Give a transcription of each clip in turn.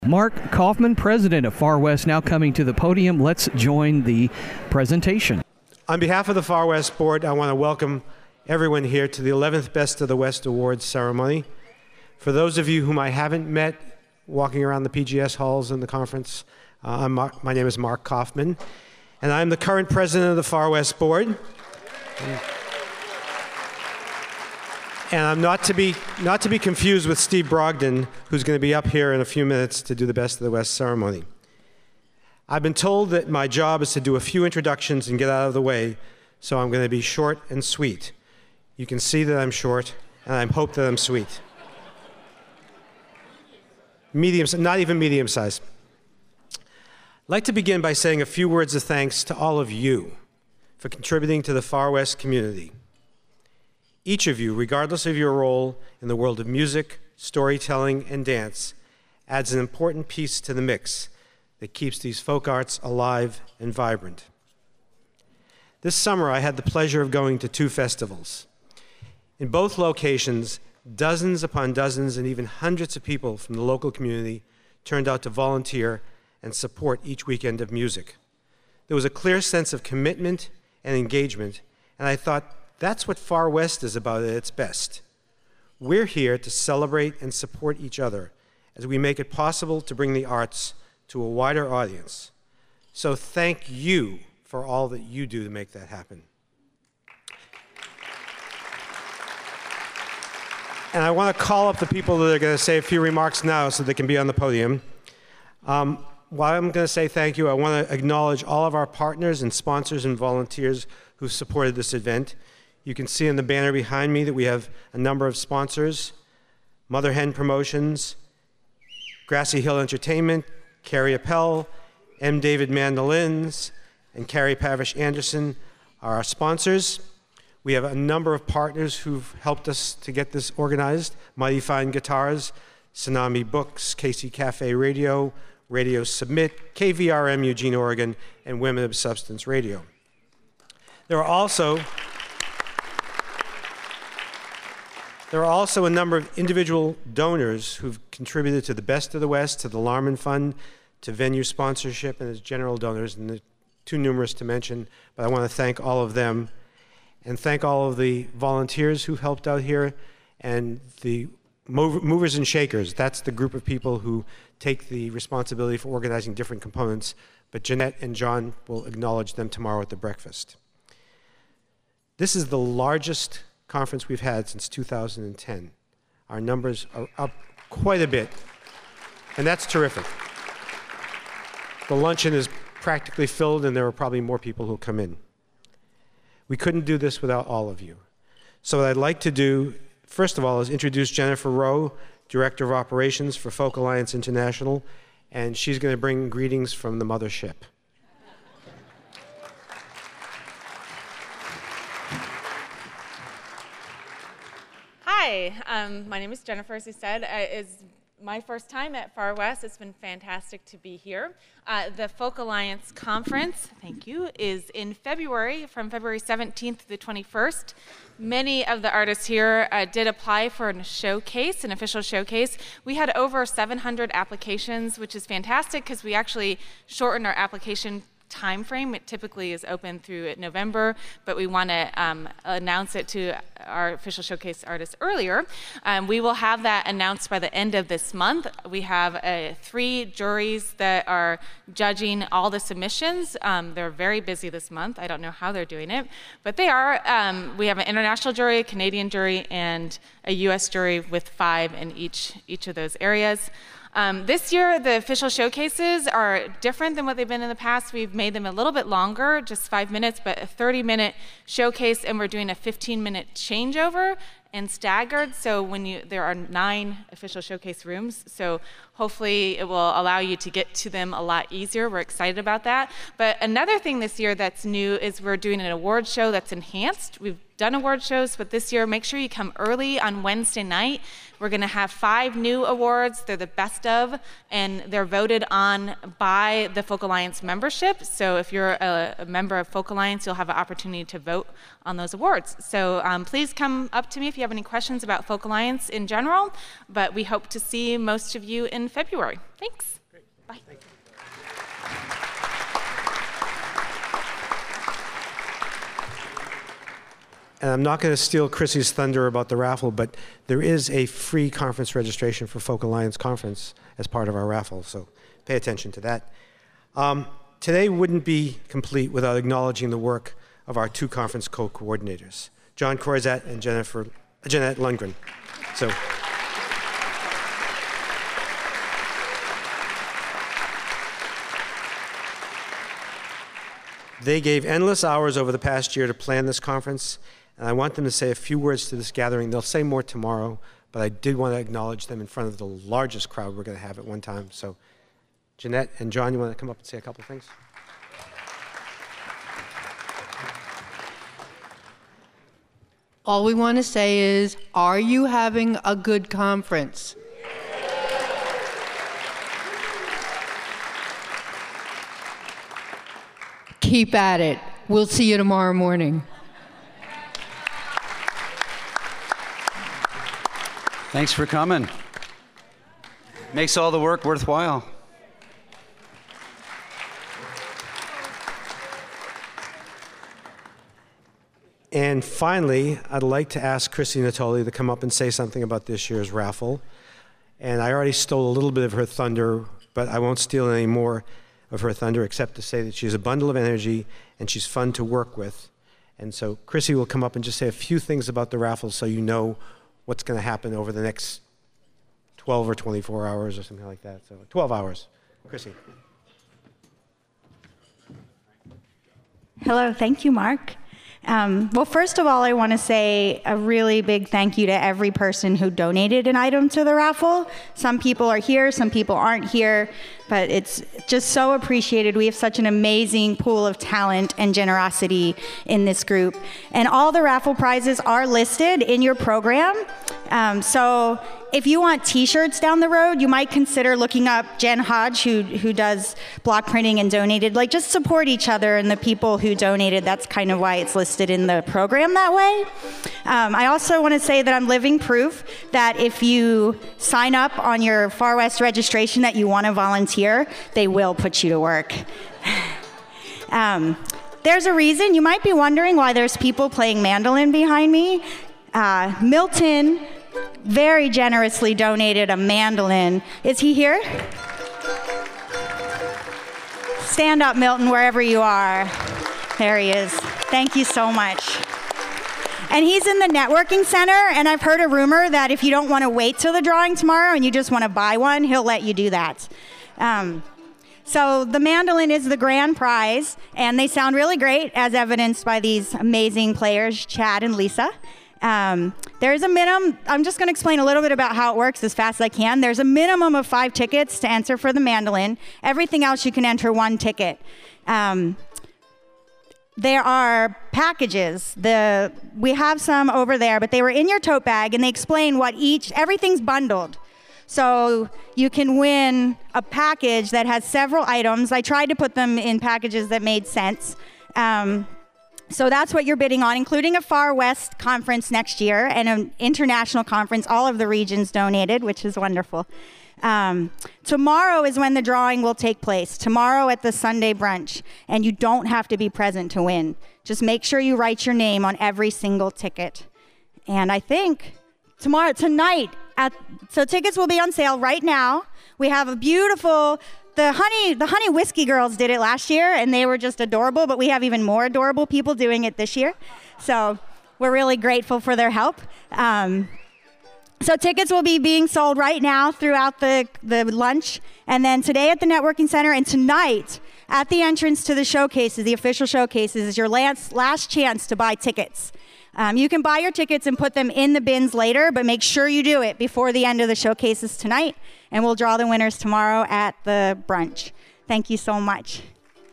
Mark Kaufman, president of Far West, now coming to the podium. Let's join the presentation. On behalf of the Far West Board, I want to welcome everyone here to the 11th Best of the West Awards ceremony. For those of you whom I haven't met walking around the PGS halls and the conference, my name is Mark Kaufman, and I'm the current president of the Far West Board. And I'm not to be confused with Steve Brogdon, who's going to be up here in a few minutes to do the Best of the West ceremony. I've been told that my job is to do a few introductions and get out of the way, so I'm going to be short and sweet. You can see that I'm short, and I hope that I'm sweet. Medium, not even medium size. I'd like to begin by saying a few words of thanks to all of you for contributing to the Far West community. Each of you, regardless of your role in the world of music, storytelling, and dance, adds an important piece to the mix that keeps these folk arts alive and vibrant. This summer, I had the pleasure of going to 2 festivals. In both locations, dozens upon dozens and even hundreds of people from the local community turned out to volunteer and support each weekend of music. There was a clear sense of commitment and engagement, and I thought, that's what Far West is about at its best. We're here to celebrate and support each other as we make it possible to bring the arts to a wider audience. So thank you for all that you do to make that happen. And I want to call up the people that are going to say a few remarks now so they can be on the podium. While I'm going to say thank you, I want to acknowledge all of our partners and sponsors and volunteers who supported this event. You can see in the banner behind me that we have a number of sponsors: Mother Hen Promotions, Grassy Hill Entertainment, Carrie Appel, M. David Mandolins, and Carrie Pavish Anderson are our sponsors. We have a number of partners who've helped us to get this organized: Mighty Fine Guitars, Tsunami Books, Casey Cafe Radio, Radio Submit, KVRM Eugene, Oregon, and Women of Substance Radio. There are also a number of individual donors who've contributed to the Best of the West, to the Larman Fund, to venue sponsorship, and as general donors, and they're too numerous to mention, but I want to thank all of them, and thank all of the volunteers who helped out here, and the movers and shakers. That's the group of people who take the responsibility for organizing different components, but Jeanette and John will acknowledge them tomorrow at the breakfast. This is the largest conference we've had since 2010. Our numbers are up quite a bit, and that's terrific. The luncheon is practically filled, and there are probably more people who'll come in. We couldn't do this without all of you. So what I'd like to do, first of all, is introduce Jennifer Rowe, Director of Operations for Folk Alliance International, and she's going to bring greetings from the mothership. Hi, my name is Jennifer, as you said. It's my first time at Far West. It's been fantastic to be here. The Folk Alliance Conference, thank you, is in February, from February 17th to the 21st. Many of the artists here did apply for a showcase, an official showcase. We had over 700 applications, which is fantastic because we actually shortened our application time frame. It typically is open through November, but we want to announce it to our official showcase artists earlier. We will have that announced by the end of this month. We have 3 juries that are judging all the submissions. They're very busy this month. I don't know how they're doing it, but they are. We have an international jury, a Canadian jury, and a US jury with 5 in each of those areas. This year, the official showcases are different than what they've been in the past. We've made them a little bit longer, just 5 minutes, but a 30-minute showcase, and we're doing a 15-minute changeover and staggered. So there are 9 official showcase rooms, so hopefully it will allow you to get to them a lot easier. We're excited about that. But another thing this year that's new is we're doing an award show that's enhanced. We've done award shows, but this year, make sure you come early on Wednesday night. We're going to have 5 new awards. They're the best of, and they're voted on by the Folk Alliance membership. So if you're a member of Folk Alliance, you'll have an opportunity to vote on those awards. So please come up to me if you have any questions about Folk Alliance in general, but we hope to see most of you in February. Thanks. Great. Bye. Thank you. And I'm not going to steal Chrissy's thunder about the raffle, but there is a free conference registration for Folk Alliance Conference as part of our raffle, so pay attention to that. Today wouldn't be complete without acknowledging the work of our two conference co-coordinators, John Corzat and Jeanette Lundgren. So, they gave endless hours over the past year to plan this conference, and I want them to say a few words to this gathering. They'll say more tomorrow, but I did want to acknowledge them in front of the largest crowd we're going to have at one time. So, Jeanette and John, you want to come up and say a couple things? All we want to say is, are you having a good conference? Keep at it. We'll see you tomorrow morning. Thanks for coming. Makes all the work worthwhile. And finally, I'd like to ask Chrissy Natoli to come up and say something about this year's raffle. And I already stole a little bit of her thunder, but I won't steal any more of her thunder except to say that she's a bundle of energy and she's fun to work with. And so Chrissy will come up and just say a few things about the raffle so you know what's going to happen over the next 12 or 24 hours or something like that. So 12 hours. Chrissy. Hello, thank you, Mark. Well, first of all, I want to say a really big thank you to every person who donated an item to the raffle. Some people are here, some people aren't here, but it's just so appreciated. We have such an amazing pool of talent and generosity in this group. And all the raffle prizes are listed in your program. So if you want t-shirts down the road, you might consider looking up Jen Hodge, who does block printing and donated. Like, just support each other and the people who donated. That's kind of why it's listed in the program that way. I also want to say that I'm living proof that if you sign up on your Far West registration that you want to volunteer, they will put you to work. There's a reason. You might be wondering why there's people playing mandolin behind me. Milton very generously donated a mandolin. Is he here? Stand up, Milton, wherever you are. There he is. Thank you so much. And he's in the networking center, and I've heard a rumor that if you don't want to wait till the drawing tomorrow and you just want to buy one, he'll let you do that. So the mandolin is the grand prize, and they sound really great, as evidenced by these amazing players, Chad and Lisa. There's a minimum, I'm just going to explain a little bit about how it works as fast as I can. There's a minimum of 5 tickets to enter for the mandolin. Everything else you can enter 1 ticket. There are packages. We have some over there, but they were in your tote bag, and they explain what everything's bundled. So you can win a package that has several items. I tried to put them in packages that made sense. So that's what you're bidding on, including a Far West conference next year and an international conference. All of the regions donated, which is wonderful. Tomorrow is when the drawing will take place, tomorrow at the Sunday brunch, and you don't have to be present to win. Just make sure you write your name on every single ticket. And I think tonight, so tickets will be on sale right now. We have a beautiful, the Honey Whiskey Girls did it last year, and they were just adorable, but we have even more adorable people doing it this year. So we're really grateful for their help. So tickets will be being sold right now throughout the lunch, and then today at the Networking Center, and tonight at the entrance to the showcases, the official showcases, is your last chance to buy tickets. You can buy your tickets and put them in the bins later, but make sure you do it before the end of the showcases tonight, and we'll draw the winners tomorrow at the brunch. Thank you so much.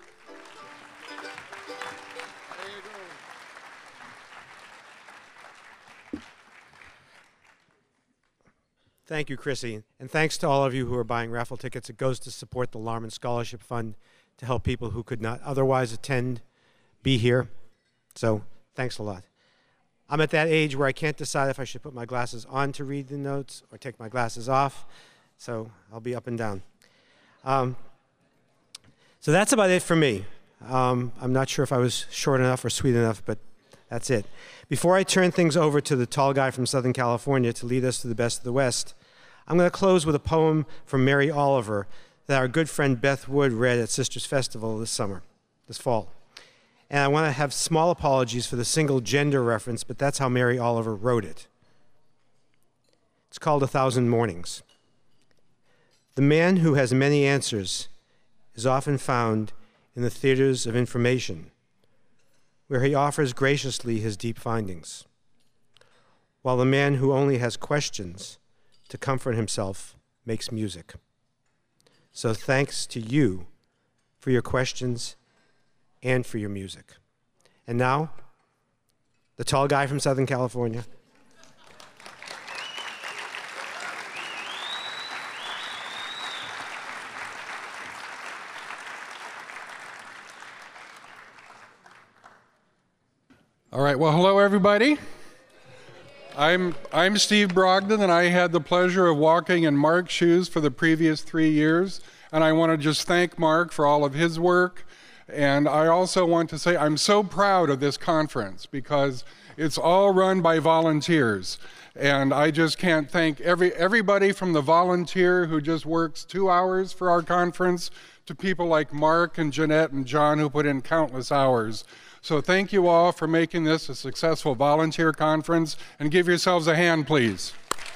Thank you, Chrissy. And thanks to all of you who are buying raffle tickets. It goes to support the Larman Scholarship Fund to help people who could not otherwise attend be here. So thanks a lot. I'm at that age where I can't decide if I should put my glasses on to read the notes or take my glasses off. so I'll be up and down. So that's about it for me. I'm not sure if I was short enough or sweet enough, but that's it. Before I turn things over to the tall guy from Southern California to lead us to the best of the West, I'm going to close with a poem from Mary Oliver that our good friend Beth Wood read at Sisters Festival this fall. And I want to have small apologies for the single gender reference, but that's how Mary Oliver wrote it. It's called 1,000 Mornings. The man who has many answers is often found in the theaters of information, where he offers graciously his deep findings, while the man who only has questions to comfort himself makes music. So thanks to you for your questions and for your music. And now, the tall guy from Southern California. All right, well, hello, everybody. I'm Steve Brogdon, and I had the pleasure of walking in Mark's shoes for the previous 3 years, and I want to just thank Mark for all of his work, and I also want to say I'm so proud of this conference because it's all run by volunteers, and I just can't thank everybody from the volunteer who just works 2 hours for our conference to people like Mark and Jeanette and John who put in countless hours. So thank you all for making this a successful volunteer conference, and give yourselves a hand, please.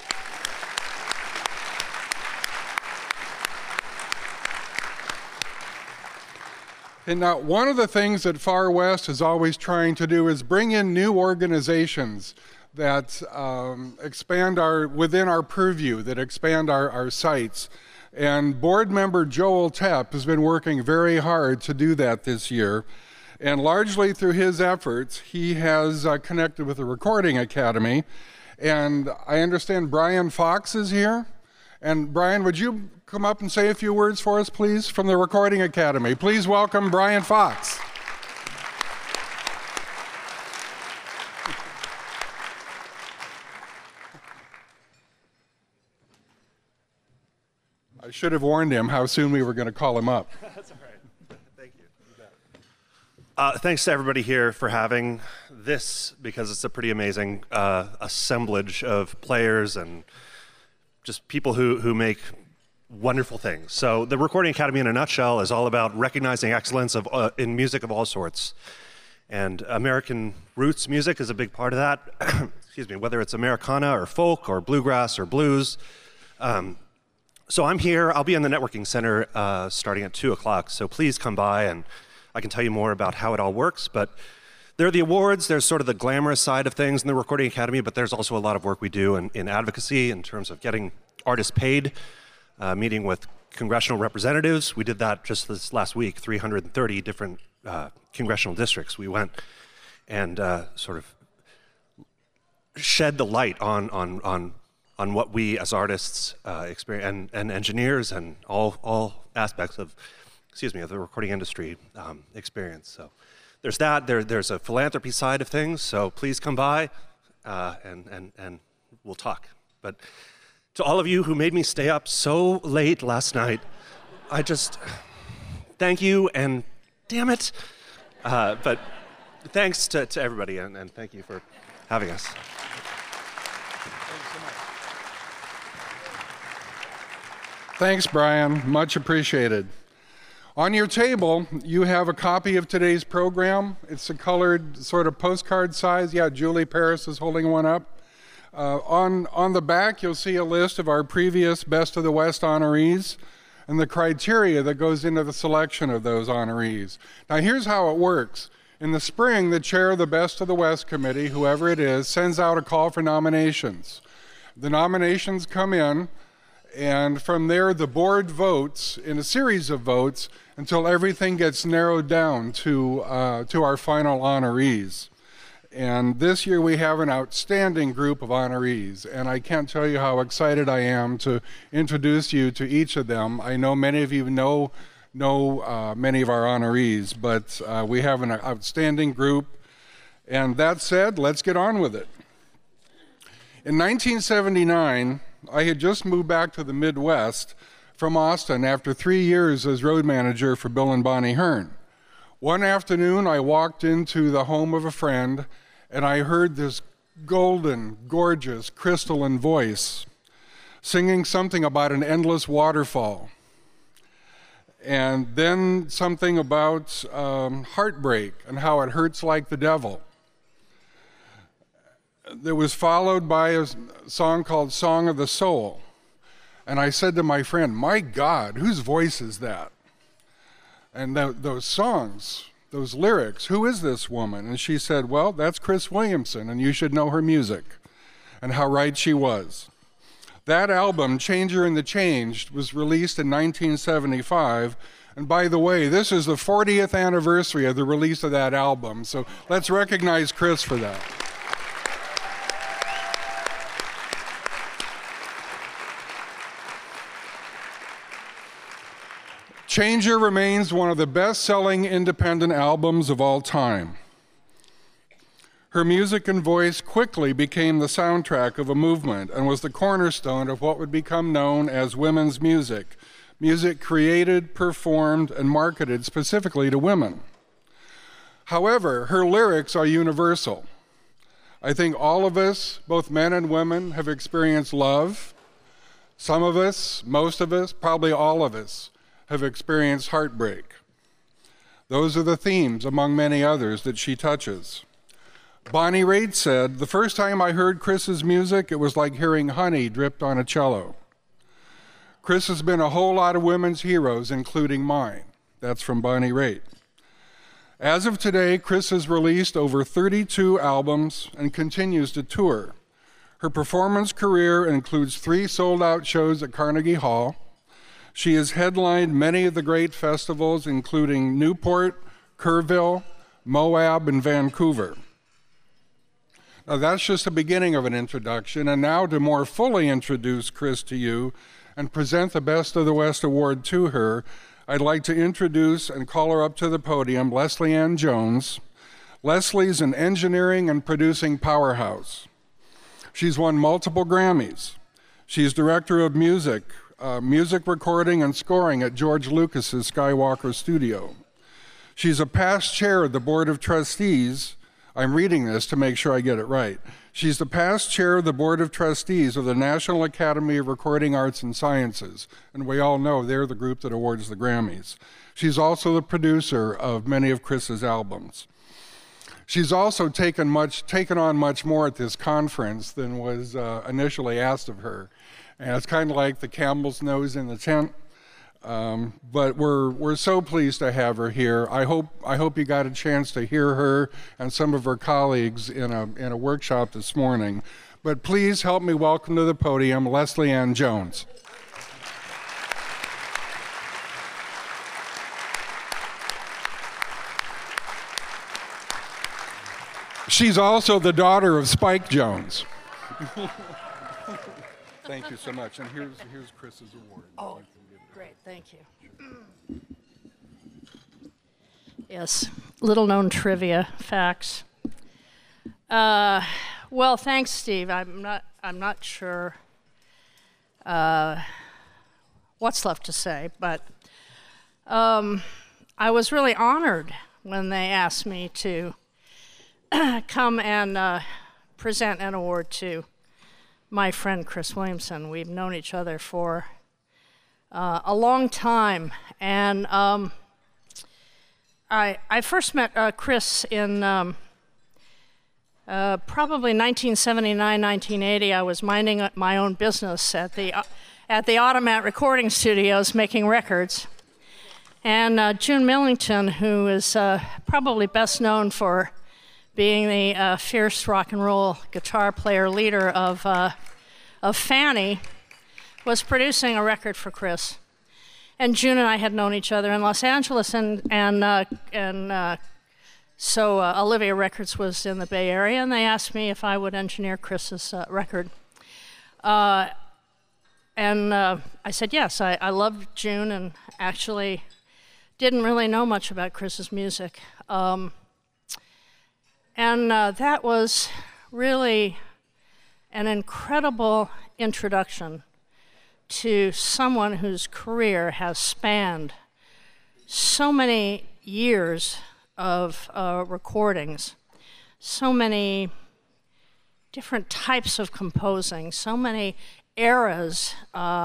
And now, one of the things that Far West is always trying to do is bring in new organizations that expand within our purview, that expand our sites. And board member Joel Tepp has been working very hard to do that this year. And largely through his efforts, he has connected with the Recording Academy. And I understand Brian Fox is here. And Brian, would you come up and say a few words for us, please, from the Recording Academy? Please welcome Brian Fox. I should have warned him how soon we were going to call him up. That's all right. Thank you. Thanks to everybody here for having this, because it's a pretty amazing assemblage of players and just people who make wonderful things. So the Recording Academy in a nutshell is all about recognizing excellence in music of all sorts. And American roots music is a big part of that. Excuse me, whether it's Americana or folk or bluegrass or blues. So I'm here. I'll be in the networking center starting at 2 o'clock. So please come by and I can tell you more about how it all works. But there are the awards. There's sort of the glamorous side of things in the Recording Academy, but there's also a lot of work we do in advocacy in terms of getting artists paid, meeting with congressional representatives. We did that just this last week, 330 different congressional districts. We went and sort of shed the light on what we as artists experience and engineers and all aspects of, of the recording industry experience. So there's that. There's a philanthropy side of things. So please come by and we'll talk. But to all of you who made me stay up so late last night, I just thank you and damn it. But thanks to everybody and thank you for having us. Thanks, Brian. Much appreciated. On your table, you have a copy of today's program. It's a colored sort of postcard size. Yeah, Julie Paris is holding one up. On the back, you'll see a list of our previous Best of the West honorees and the criteria that goes into the selection of those honorees. Now, here's how it works. In the spring, the chair of the Best of the West committee, whoever it is, sends out a call for nominations. The nominations come in, and from there, the board votes in a series of votes until everything gets narrowed down to our final honorees. And this year we have an outstanding group of honorees, and I can't tell you how excited I am to introduce you to each of them. I know many of you know many of our honorees, but we have an outstanding group. And that said, let's get on with it. In 1979, I had just moved back to the Midwest from Austin after 3 years as road manager for Bill and Bonnie Hearn. One afternoon, I walked into the home of a friend, and I heard this golden, gorgeous, crystalline voice singing something about an endless waterfall. And then something about heartbreak and how it hurts like the devil. That was followed by a song called Song of the Soul. And I said to my friend, my God, whose voice is that? And those songs, those lyrics, who is this woman? And she said, well, that's Chris Williamson, and you should know her music. And how right she was. That album, Changer and the Changed, was released in 1975. And by the way, this is the 40th anniversary of the release of that album. So let's recognize Chris for that. Changer remains one of the best-selling independent albums of all time. Her music and voice quickly became the soundtrack of a movement and was the cornerstone of what would become known as women's music, music created, performed, and marketed specifically to women. However, her lyrics are universal. I think all of us, both men and women, have experienced love. Some of us, most of us, probably all of us, have experienced heartbreak. Those are the themes, among many others, that she touches. Bonnie Raitt said, the first time I heard Chris's music, it was like hearing honey dripped on a cello. Chris has been a whole lot of women's heroes, including mine. That's from Bonnie Raitt. As of today, Chris has released over 32 albums and continues to tour. Her performance career includes 3 sold-out shows at Carnegie Hall. She has headlined many of the great festivals, including Newport, Kerrville, Moab, and Vancouver. Now, that's just the beginning of an introduction, and now to more fully introduce Chris to you and present the Best of the West Award to her, I'd like to introduce and call her up to the podium, Leslie Ann Jones. Leslie's an engineering and producing powerhouse. She's won multiple Grammys. She's director of music recording and scoring at George Lucas's Skywalker Studio. She's a past chair of the Board of Trustees. I'm reading this to make sure I get it right. She's the past chair of the Board of Trustees of the National Academy of Recording Arts and Sciences, and we all know they're the group that awards the Grammys. She's also the producer of many of Chris's albums. She's also taken on much more at this conference than was initially asked of her. And it's kind of like the camel's nose in the tent. But we're so pleased to have her here. I hope you got a chance to hear her and some of her colleagues in a workshop this morning. But please help me welcome to the podium Leslie Ann Jones. She's also the daughter of Spike Jones. Thank you so much. And here's Chris's award. Oh, great. Thank you. Yes, little known trivia facts. Well, thanks, Steve. I'm not sure what's left to say, but I was really honored when they asked me to come and present an award to my friend Chris Williamson. We've known each other for a long time, and I first met Chris in probably 1979, 1980. I was minding my own business at the Automat Recording Studios making records, and June Millington, who is probably best known for being the fierce rock and roll guitar player leader of Fanny, was producing a record for Chris. And June and I had known each other in Los Angeles, so Olivia Records was in the Bay Area, and they asked me if I would engineer Chris's record. I said yes. I loved June and actually didn't really know much about Chris's music. That was really an incredible introduction to someone whose career has spanned so many years of recordings, so many different types of composing, so many eras,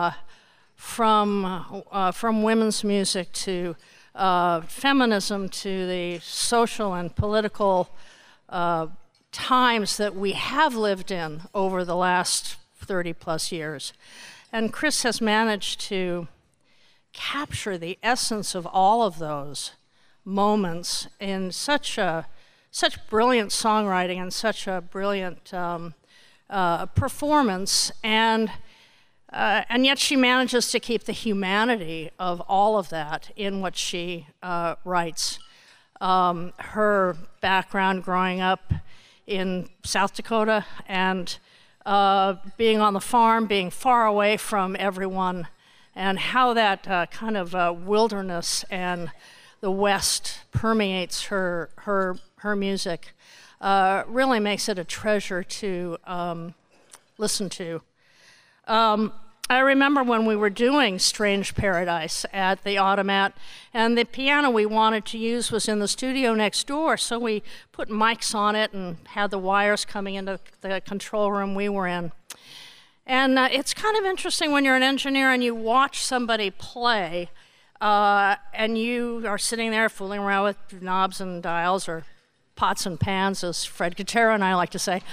from women's music to feminism to the social and political times that we have lived in over the last 30 plus years. And Chris has managed to capture the essence of all of those moments in such brilliant songwriting and such a brilliant performance, and yet she manages to keep the humanity of all of that in what she writes. Her background growing up in South Dakota and being on the farm, being far away from everyone, and how that kind of wilderness and the West permeates her music really makes it a treasure to listen to. I remember when we were doing Strange Paradise at the Automat, and the piano we wanted to use was in the studio next door, so we put mics on it and had the wires coming into the control room we were in. And it's kind of interesting when you're an engineer and you watch somebody play, and you are sitting there fooling around with knobs and dials, or pots and pans, as Fred Gutierrez and I like to say.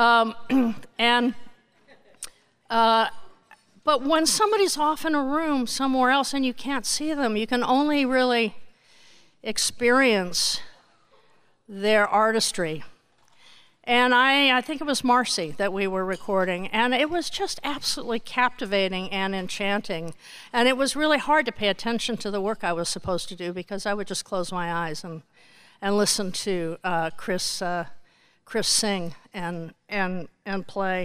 But when somebody's off in a room somewhere else and you can't see them, you can only really experience their artistry. And I think it was Marcy that we were recording, and it was just absolutely captivating and enchanting. And it was really hard to pay attention to the work I was supposed to do, because I would just close my eyes and listen to Chris sing and play.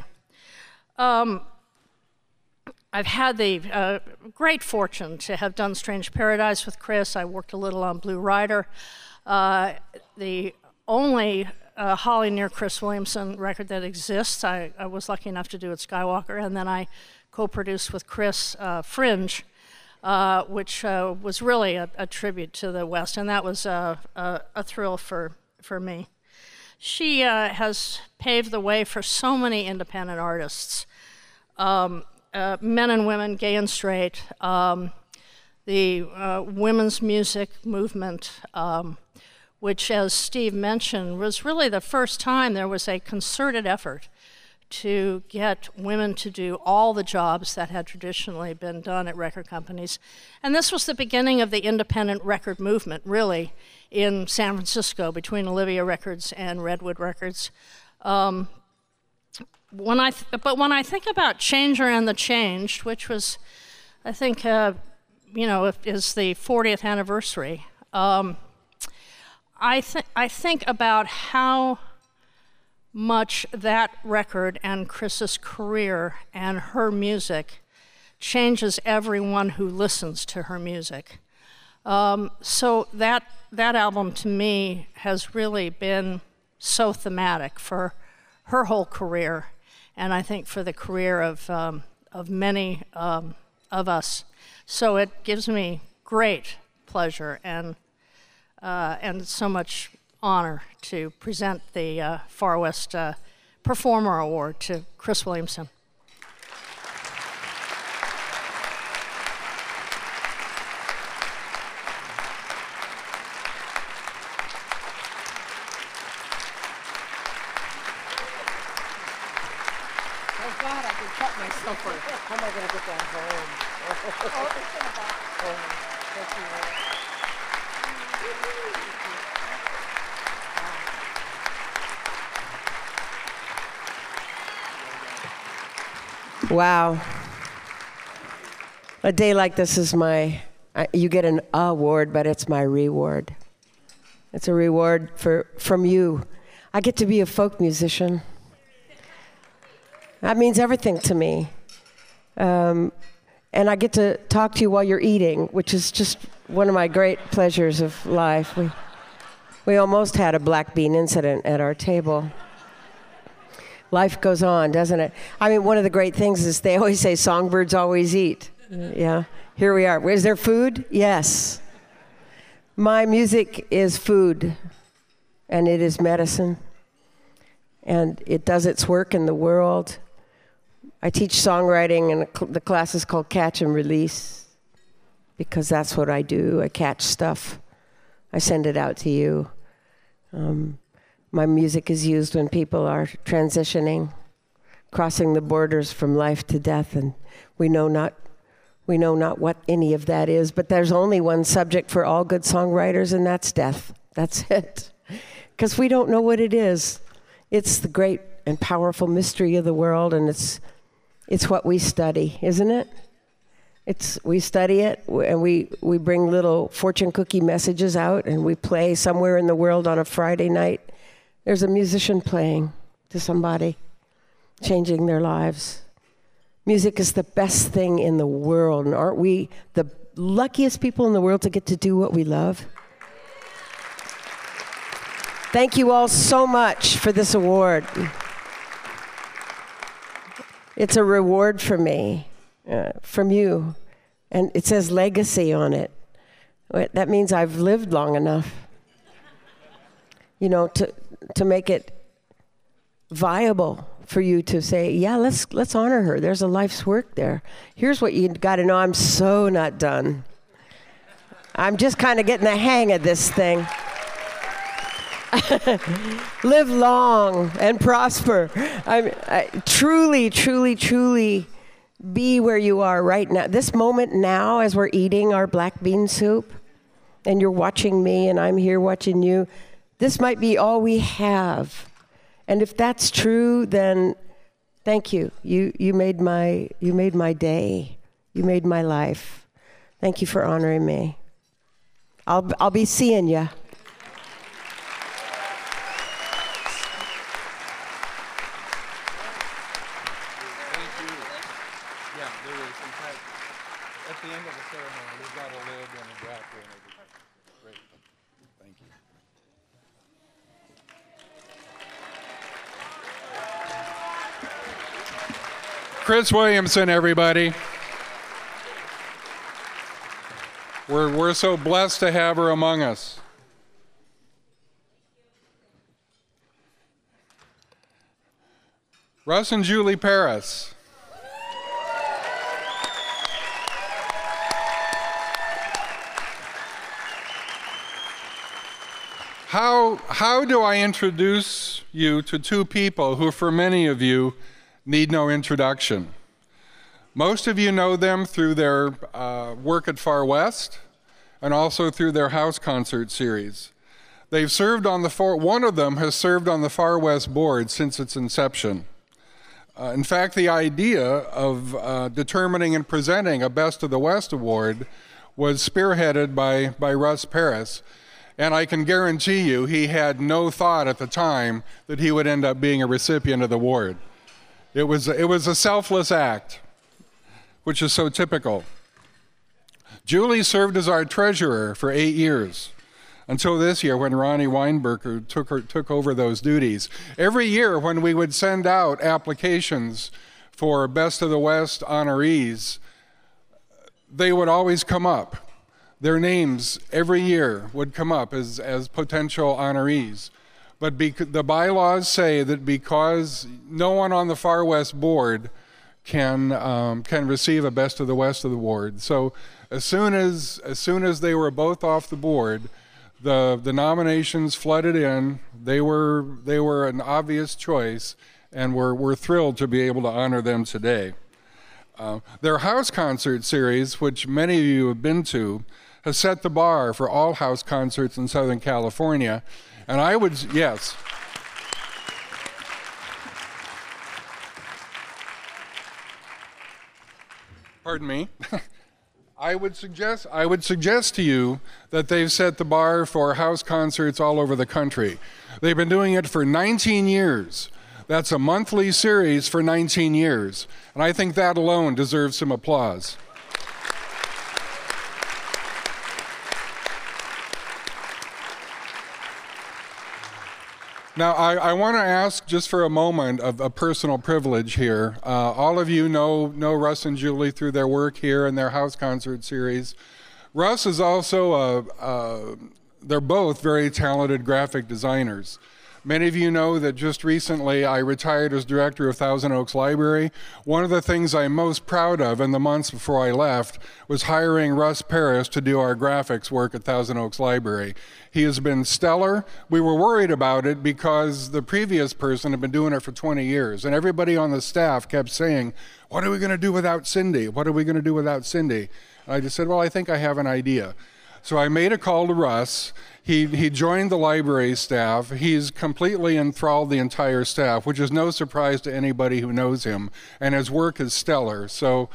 I've had the great fortune to have done Strange Paradise with Chris. I worked a little on Blue Rider, the only Holly near Chris Williamson record that exists. I was lucky enough to do at Skywalker, and then I co-produced with Chris Fringe, which was really a tribute to the West, and that was a thrill for me. She has paved the way for so many independent artists. Men and women, gay and straight, the women's music movement, which, as Steve mentioned, was really the first time there was a concerted effort to get women to do all the jobs that had traditionally been done at record companies. And this was the beginning of the independent record movement, really, in San Francisco, between Olivia Records and Redwood Records. But when I think about Changer and the Changed, which was, I think, is the 40th anniversary, I think about how much that record and Chris's career and her music changes everyone who listens to her music. So that album, to me, has really been so thematic for her whole career, and I think for the career of many of us. So it gives me great pleasure and so much honor to present the Far West Performer Award to Chris Williamson. Wow. A day like this is you get an award, but it's my reward. It's a reward from you. I get to be a folk musician. That means everything to me. And I get to talk to you while you're eating, which is just one of my great pleasures of life. We almost had a black bean incident at our table. life goes on, doesn't it? I mean, one of the great things is they always say songbirds always eat. Yeah, here we are. Is there food? Yes. My music is food, and it is medicine, and it does its work in the world. I teach songwriting, and the class is called Catch and Release, because that's what I do. I catch stuff. I send it out to you. My music is used when people are transitioning, crossing the borders from life to death, and we know not what any of that is, but there's only one subject for all good songwriters, and that's death. That's it. Because we don't know what it is. It's the great and powerful mystery of the world, and it's what we study, isn't it? We study it, and we bring little fortune cookie messages out, and we play somewhere in the world on a Friday night. There's a musician playing to somebody, changing their lives. Music is the best thing in the world, and aren't we the luckiest people in the world to get to do what we love? Thank you all so much for this award. It's a reward for me, from you, and it says legacy on it. That means I've lived long enough, to make it viable for you to say, yeah, let's honor her. There's a life's work there. Here's what you got to know. I'm so not done. I'm just kind of getting the hang of this thing. Live long and prosper. I truly, truly, truly be where you are right now. This moment now, as we're eating our black bean soup, and you're watching me, and I'm here watching you, this might be all we have. And if that's true, then thank you. You made my day. You made my life. Thank you for honoring me. I'll be seeing you. Chris Williamson, everybody. We're so blessed to have her among us. Russ and Julie Paris. How do I introduce you to two people who, for many of you, need no introduction? Most of you know them through their work at Far West and also through their house concert series. They've served on one of them has served on the Far West board since its inception. In fact, the idea of determining and presenting a Best of the West award was spearheaded by Russ Paris, and I can guarantee you he had no thought at the time that he would end up being a recipient of the award. It was a selfless act, which is so typical. Julie served as our treasurer for 8 years, until this year when Ronnie Weinberger took over those duties. Every year when we would send out applications for Best of the West honorees, they would always come up. Their names every year would come up as potential honorees. But the bylaws say that because no one on the Far West board can receive a Best of the West award. So as soon as they were both off the board, the nominations flooded in. They were an obvious choice, and we're thrilled to be able to honor them today. Their house concert series, which many of you have been to, has set the bar for all house concerts in Southern California. And I would, yes. Pardon me. I would suggest to you that they've set the bar for house concerts all over the country. They've been doing it for 19 years. That's a monthly series for 19 years. And I think that alone deserves some applause. Now, I want to ask just for a moment of a personal privilege here. All of you know Russ and Julie through their work here and their house concert series. Russ is also, they're both very talented graphic designers. Many of you know that just recently I retired as director of Thousand Oaks Library. One of the things I'm most proud of in the months before I left was hiring Russ Paris to do our graphics work at Thousand Oaks Library. He has been stellar. We were worried about it because the previous person had been doing it for 20 years, and everybody on the staff kept saying, "What are we going to do without Cindy? What are we going to do without Cindy?" And I just said, well, I think I have an idea. So I made a call to Russ. He joined the library staff. He's completely enthralled the entire staff, which is no surprise to anybody who knows him, and his work is stellar. So,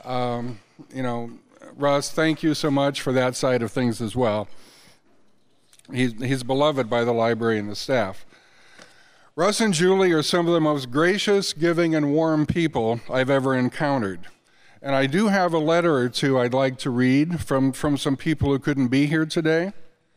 Russ, thank you so much for that side of things as well. He's beloved by the library and the staff. Russ and Julie are some of the most gracious, giving, and warm people I've ever encountered. And I do have a letter or two I'd like to read from some people who couldn't be here today.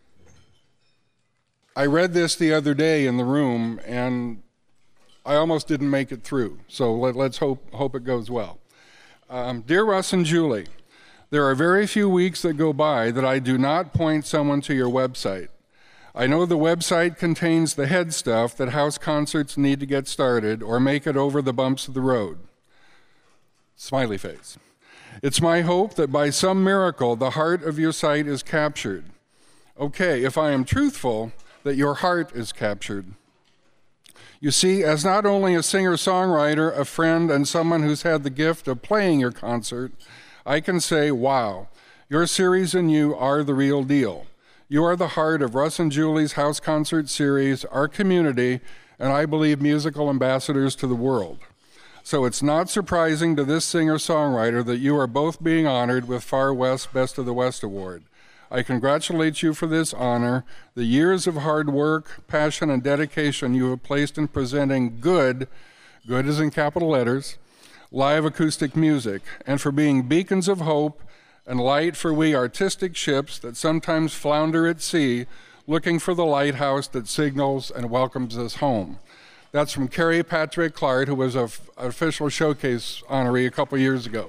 I read this the other day in the room, and I almost didn't make it through. So let's hope it goes well. Dear Russ and Julie, there are very few weeks that go by that I do not point someone to your website. I know the website contains the head stuff that house concerts need to get started or make it over the bumps of the road. Smiley face. It's my hope that by some miracle the heart of your site is captured. Okay, if I am truthful, that your heart is captured. You see, as not only a singer-songwriter, a friend, and someone who's had the gift of playing your concert, I can say, wow, your series and you are the real deal. You are the heart of Russ and Julie's house concert series, our community, and I believe musical ambassadors to the world. So it's not surprising to this singer-songwriter that you are both being honored with Far West Best of the West Award. I congratulate you for this honor, the years of hard work, passion, and dedication you have placed in presenting good is in capital letters, live acoustic music, and for being beacons of hope and light for we artistic ships that sometimes flounder at sea, looking for the lighthouse that signals and welcomes us home. That's from Carrie Patrick Clark, who was an official showcase honoree a couple years ago.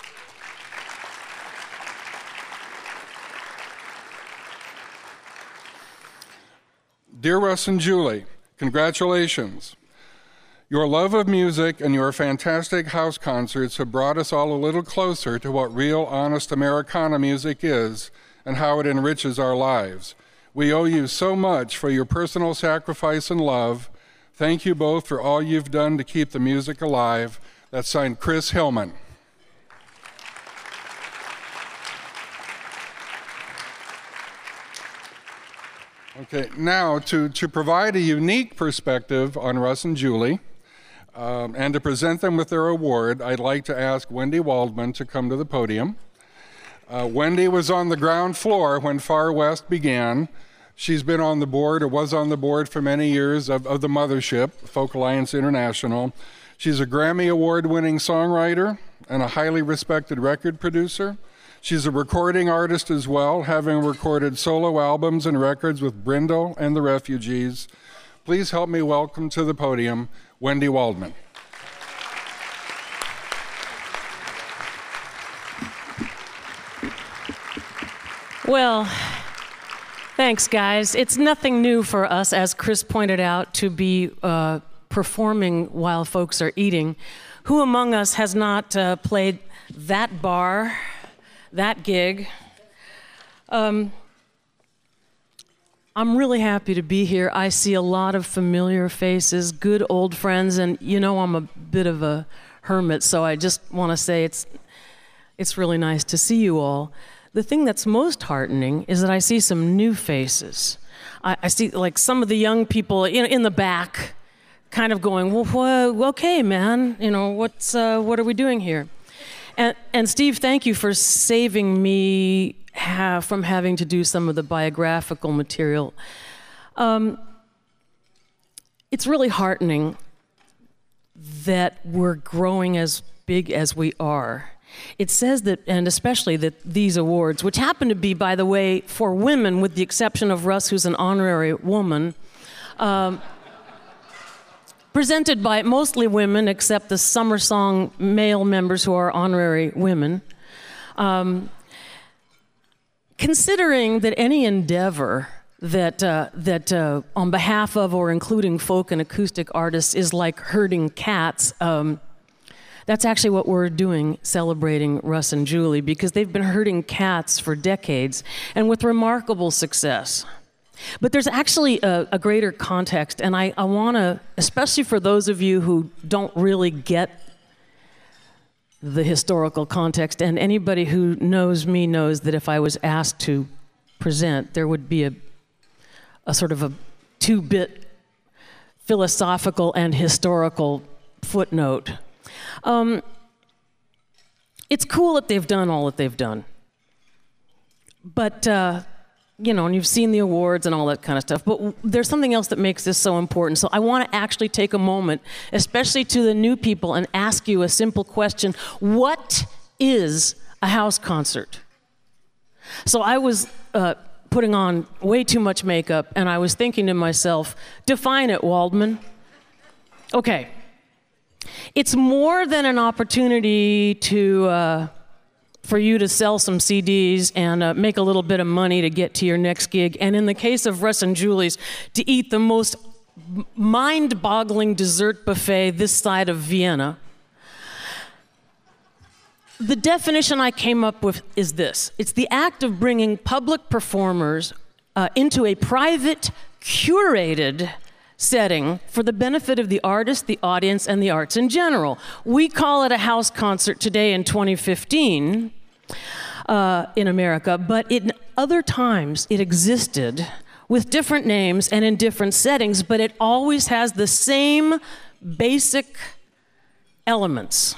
Dear Russ and Julie, congratulations. Your love of music and your fantastic house concerts have brought us all a little closer to what real, honest Americana music is and how it enriches our lives. We owe you so much for your personal sacrifice and love. Thank you both for all you've done to keep the music alive. That's signed Chris Hillman. Okay, now to provide a unique perspective on Russ and Julie and to present them with their award, I'd like to ask Wendy Waldman to come to the podium. Wendy was on the ground floor when Far West began. She's been on the board, or was on the board for many years of the mothership, Folk Alliance International. She's a Grammy Award-winning songwriter and a highly respected record producer. She's a recording artist as well, having recorded solo albums and records with Brindle and the Refugees. Please help me welcome to the podium, Wendy Waldman. Well, thanks, guys. It's nothing new for us, as Chris pointed out, to be performing while folks are eating. Who among us has not played that bar, that gig? I'm really happy to be here. I see a lot of familiar faces, good old friends, and you know I'm a bit of a hermit, so I just want to say it's really nice to see you all. The thing that's most heartening is that I see some new faces. I see like some of the young people in the back kind of going, well, okay, man, what are we doing here? And Steve, thank you for saving me from having to do some of the biographical material. It's really heartening that we're growing as big as we are. It says that, and especially that these awards, which happen to be, by the way, for women, with the exception of Russ, who's an honorary woman, presented by mostly women, except the Summer Song male members who are honorary women. Considering that any endeavor that on behalf of or including folk and acoustic artists is like herding cats, that's actually what we're doing, celebrating Russ and Julie, because they've been herding cats for decades and with remarkable success. But there's actually a greater context, and I want to, especially for those of you who don't really get the historical context, and anybody who knows me knows that if I was asked to present, there would be a sort of a two-bit philosophical and historical footnote. It's cool that they've done all that they've done. But, you know, and you've seen the awards and all that kind of stuff, but there's something else that makes this so important. So I want to actually take a moment, especially to the new people, and ask you a simple question. What is a house concert? So I was putting on way too much makeup, and I was thinking to myself, define it, Waldman. Okay. It's more than an opportunity for you to sell some CDs and make a little bit of money to get to your next gig. And in the case of Russ and Julie's, to eat the most mind-boggling dessert buffet this side of Vienna. The definition I came up with is this. It's the act of bringing public performers into a private, curated setting for the benefit of the artist, the audience, and the arts in general. We call it a house concert today in 2015 in America, but in other times it existed with different names and in different settings, but it always has the same basic elements.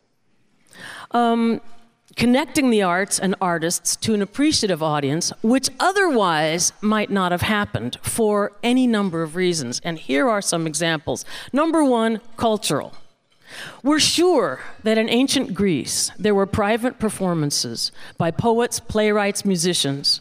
Connecting the arts and artists to an appreciative audience, which otherwise might not have happened for any number of reasons. And here are some examples. Number one, cultural. We're sure that in ancient Greece, there were private performances by poets, playwrights, musicians,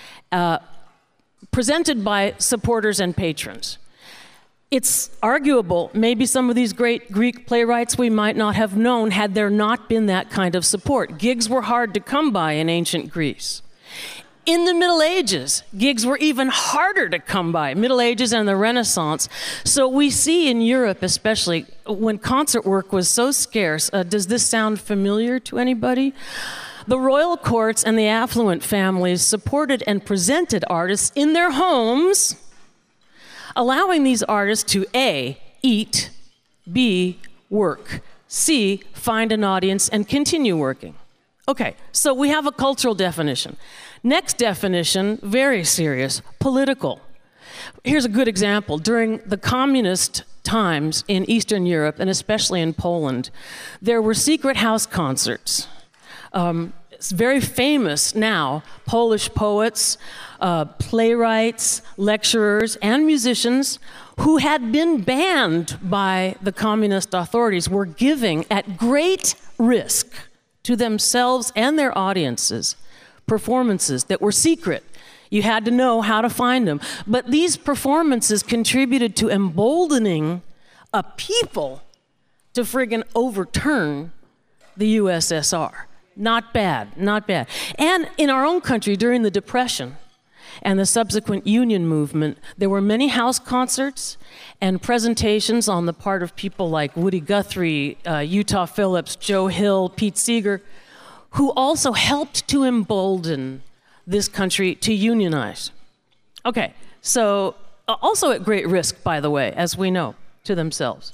presented by supporters and patrons. It's arguable, maybe some of these great Greek playwrights we might not have known had there not been that kind of support. Gigs were hard to come by in ancient Greece. In the Middle Ages, gigs were even harder to come by, Middle Ages and the Renaissance. So we see in Europe, especially, when concert work was so scarce, does this sound familiar to anybody? The royal courts and the affluent families supported and presented artists in their homes, allowing these artists to A, eat, B, work, C, find an audience and continue working. Okay, so we have a cultural definition. Next definition, very serious, political. Here's a good example. During the communist times in Eastern Europe, and especially in Poland, there were secret house concerts. It's very famous now. Polish poets, playwrights, lecturers, and musicians who had been banned by the communist authorities were giving, at great risk to themselves and their audiences, performances that were secret. You had to know how to find them. But these performances contributed to emboldening a people to friggin' overturn the USSR. Not bad, not bad. And in our own country, during the Depression and the subsequent union movement, there were many house concerts and presentations on the part of people like Woody Guthrie, Utah Phillips, Joe Hill, Pete Seeger, who also helped to embolden this country to unionize. Okay, so also at great risk, by the way, as we know, to themselves.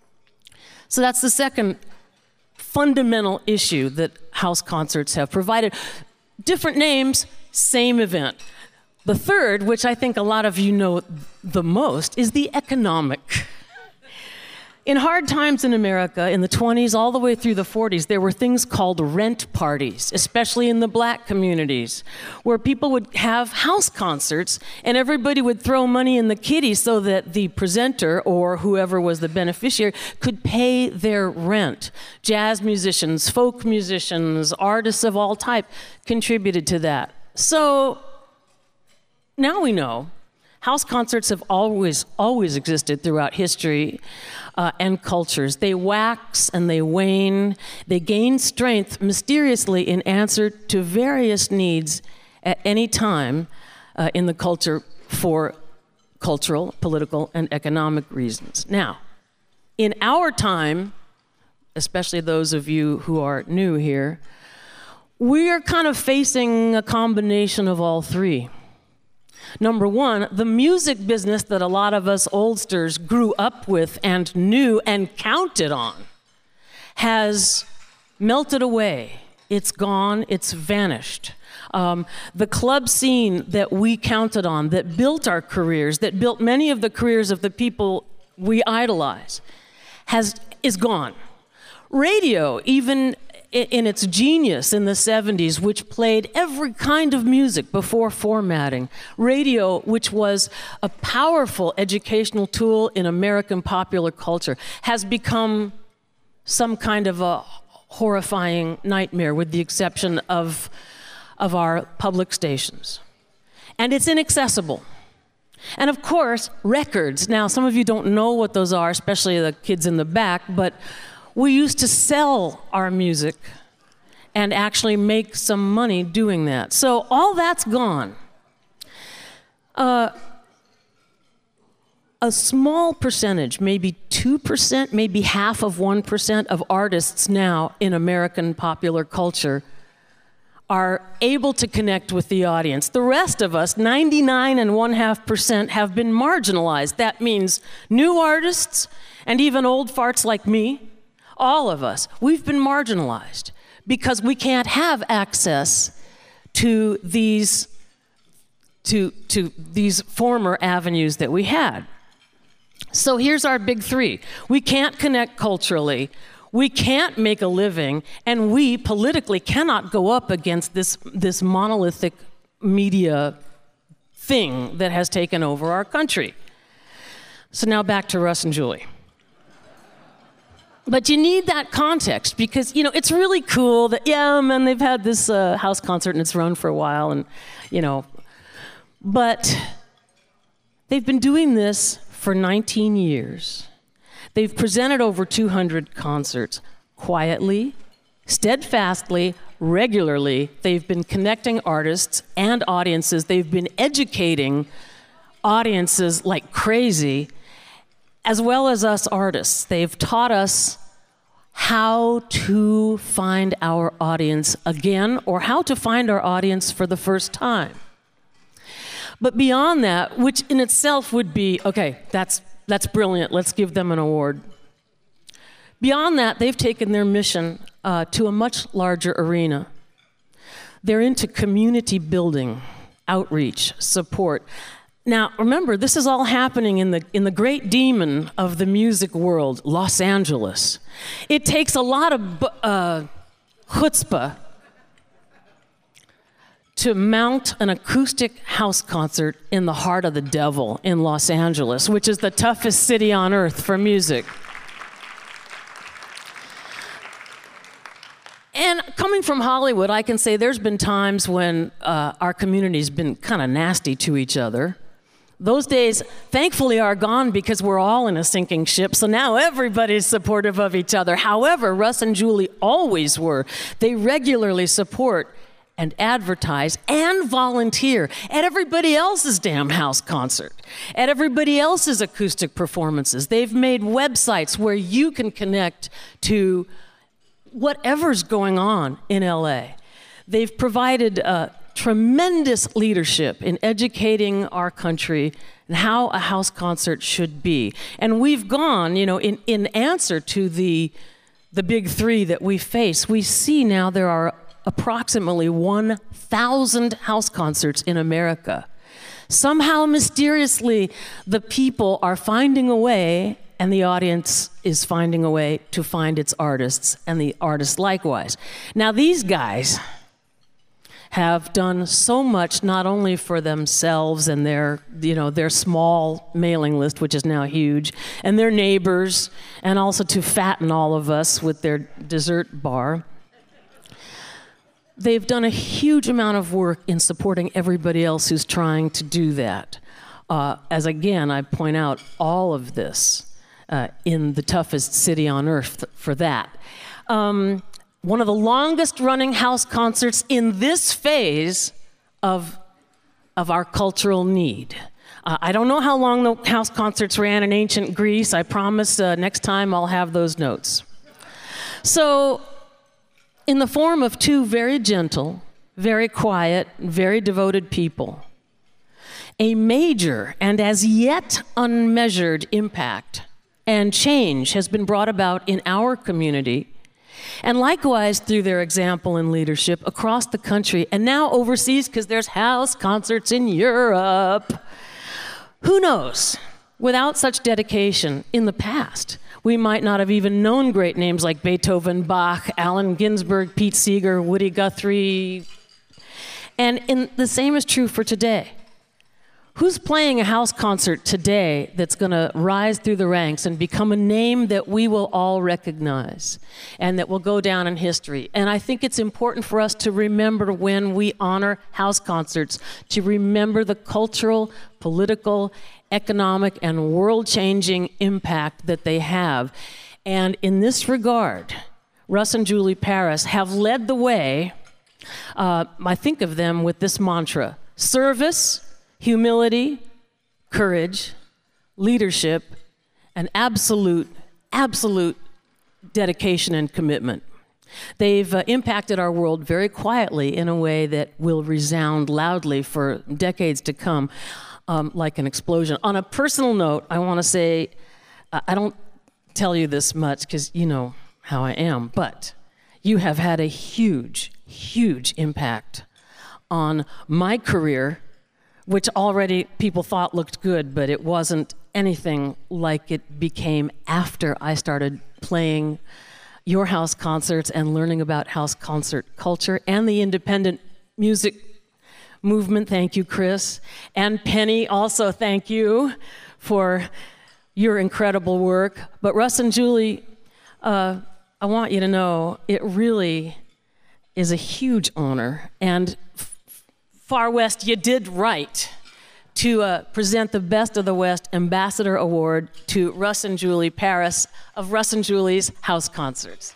So that's the second fundamental issue that house concerts have provided. Different names, same event. The third, which I think a lot of you know the most, is the economic. In hard times in America, in the 20s all the way through the 40s, there were things called rent parties, especially in the black communities, where people would have house concerts and everybody would throw money in the kitty so that the presenter or whoever was the beneficiary could pay their rent. Jazz musicians, folk musicians, artists of all type contributed to that. So now we know House concerts have always existed throughout history and cultures. They wax and they wane. They gain strength mysteriously in answer to various needs at any time in the culture for cultural, political, and economic reasons. Now, in our time, especially those of you who are new here, we are kind of facing a combination of all three. Number one, the music business that a lot of us oldsters grew up with and knew and counted on has melted away. It's gone, it's vanished. The club scene that we counted on, that built our careers, that built many of the careers of the people we idolize, is gone. Radio, even in its genius in the 70s, which played every kind of music before formatting. Radio, which was a powerful educational tool in American popular culture, has become some kind of a horrifying nightmare, with the exception of our public stations. And it's inaccessible. And of course, records. Now, some of you don't know what those are, especially the kids in the back, but we used to sell our music and actually make some money doing that. So all that's gone. A small percentage, maybe 2%, maybe half of 1% of artists now in American popular culture are able to connect with the audience. The rest of us, 99.5%, have been marginalized. That means new artists and even old farts like me. All of us, we've been marginalized because we can't have access to these former avenues that we had. So here's our big three. We can't connect culturally, we can't make a living, and we politically cannot go up against this monolithic media thing that has taken over our country. So now back to Russ and Julie. But you need that context because, it's really cool that, man, they've had this house concert and it's run for a while and, but they've been doing this for 19 years. They've presented over 200 concerts quietly, steadfastly, regularly. They've been connecting artists and audiences. They've been educating audiences like crazy, as well as us artists. They've taught us how to find our audience again, or how to find our audience for the first time. But beyond that, which in itself would be, okay, that's brilliant, let's give them an award. Beyond that, they've taken their mission to a much larger arena. They're into community building, outreach, support. Now, remember, this is all happening in the great demon of the music world, Los Angeles. It takes a lot of chutzpah to mount an acoustic house concert in the heart of the devil in Los Angeles, which is the toughest city on earth for music. And coming from Hollywood, I can say there's been times when our community's been kind of nasty to each other. Those days, thankfully, are gone because we're all in a sinking ship, so now everybody's supportive of each other. However, Russ and Julie always were. They regularly support and advertise and volunteer at everybody else's damn house concert, at everybody else's acoustic performances. They've made websites where you can connect to whatever's going on in LA. They've provided tremendous leadership in educating our country and how a house concert should be. And we've gone, in answer to the big three that we face, we see now there are approximately 1,000 house concerts in America. Somehow, mysteriously, the people are finding a way, and the audience is finding a way to find its artists, and the artists likewise. Now, these guys have done so much, not only for themselves and their small mailing list, which is now huge, and their neighbors, and also to fatten all of us with their dessert bar. They've done a huge amount of work in supporting everybody else who's trying to do that. As again, I point out all of this in the toughest city on earth for that. One of the longest running house concerts in this phase of our cultural need. I don't know how long the house concerts ran in ancient Greece. I promise next time I'll have those notes. So, in the form of two very gentle, very quiet, very devoted people, a major and as yet unmeasured impact and change has been brought about in our community, and likewise through their example and leadership across the country and now overseas, because there's house concerts in Europe. Who knows? Without such dedication in the past, we might not have even known great names like Beethoven, Bach, Allen Ginsberg, Pete Seeger, Woody Guthrie. And the same is true for today. Who's playing a house concert today that's going to rise through the ranks and become a name that we will all recognize and that will go down in history? And I think it's important for us to remember when we honor house concerts, to remember the cultural, political, economic, and world-changing impact that they have. And in this regard, Russ and Julie Paris have led the way. I think of them with this mantra: service, humility, courage, leadership, and absolute dedication and commitment. They've impacted our world very quietly in a way that will resound loudly for decades to come, like an explosion. On a personal note, I want to say, I don't tell you this much because you know how I am, but you have had a huge, huge impact on my career, which already people thought looked good, but it wasn't anything like it became after I started playing your house concerts and learning about house concert culture and the independent music movement. Thank you, Chris. And Penny, also thank you for your incredible work. But Russ and Julie, I want you to know it really is a huge honor. And Far West, you did right to present the Best of the West Ambassador Award to Russ and Julie Paris of Russ and Julie's House Concerts.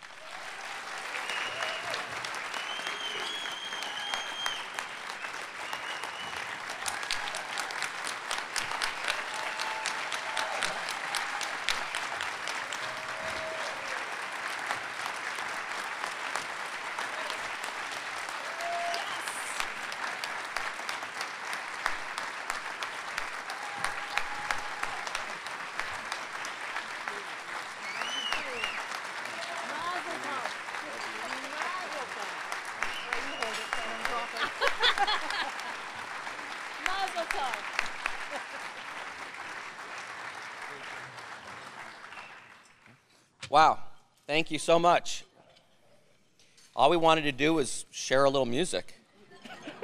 Wow, thank you so much. All we wanted to do was share a little music. I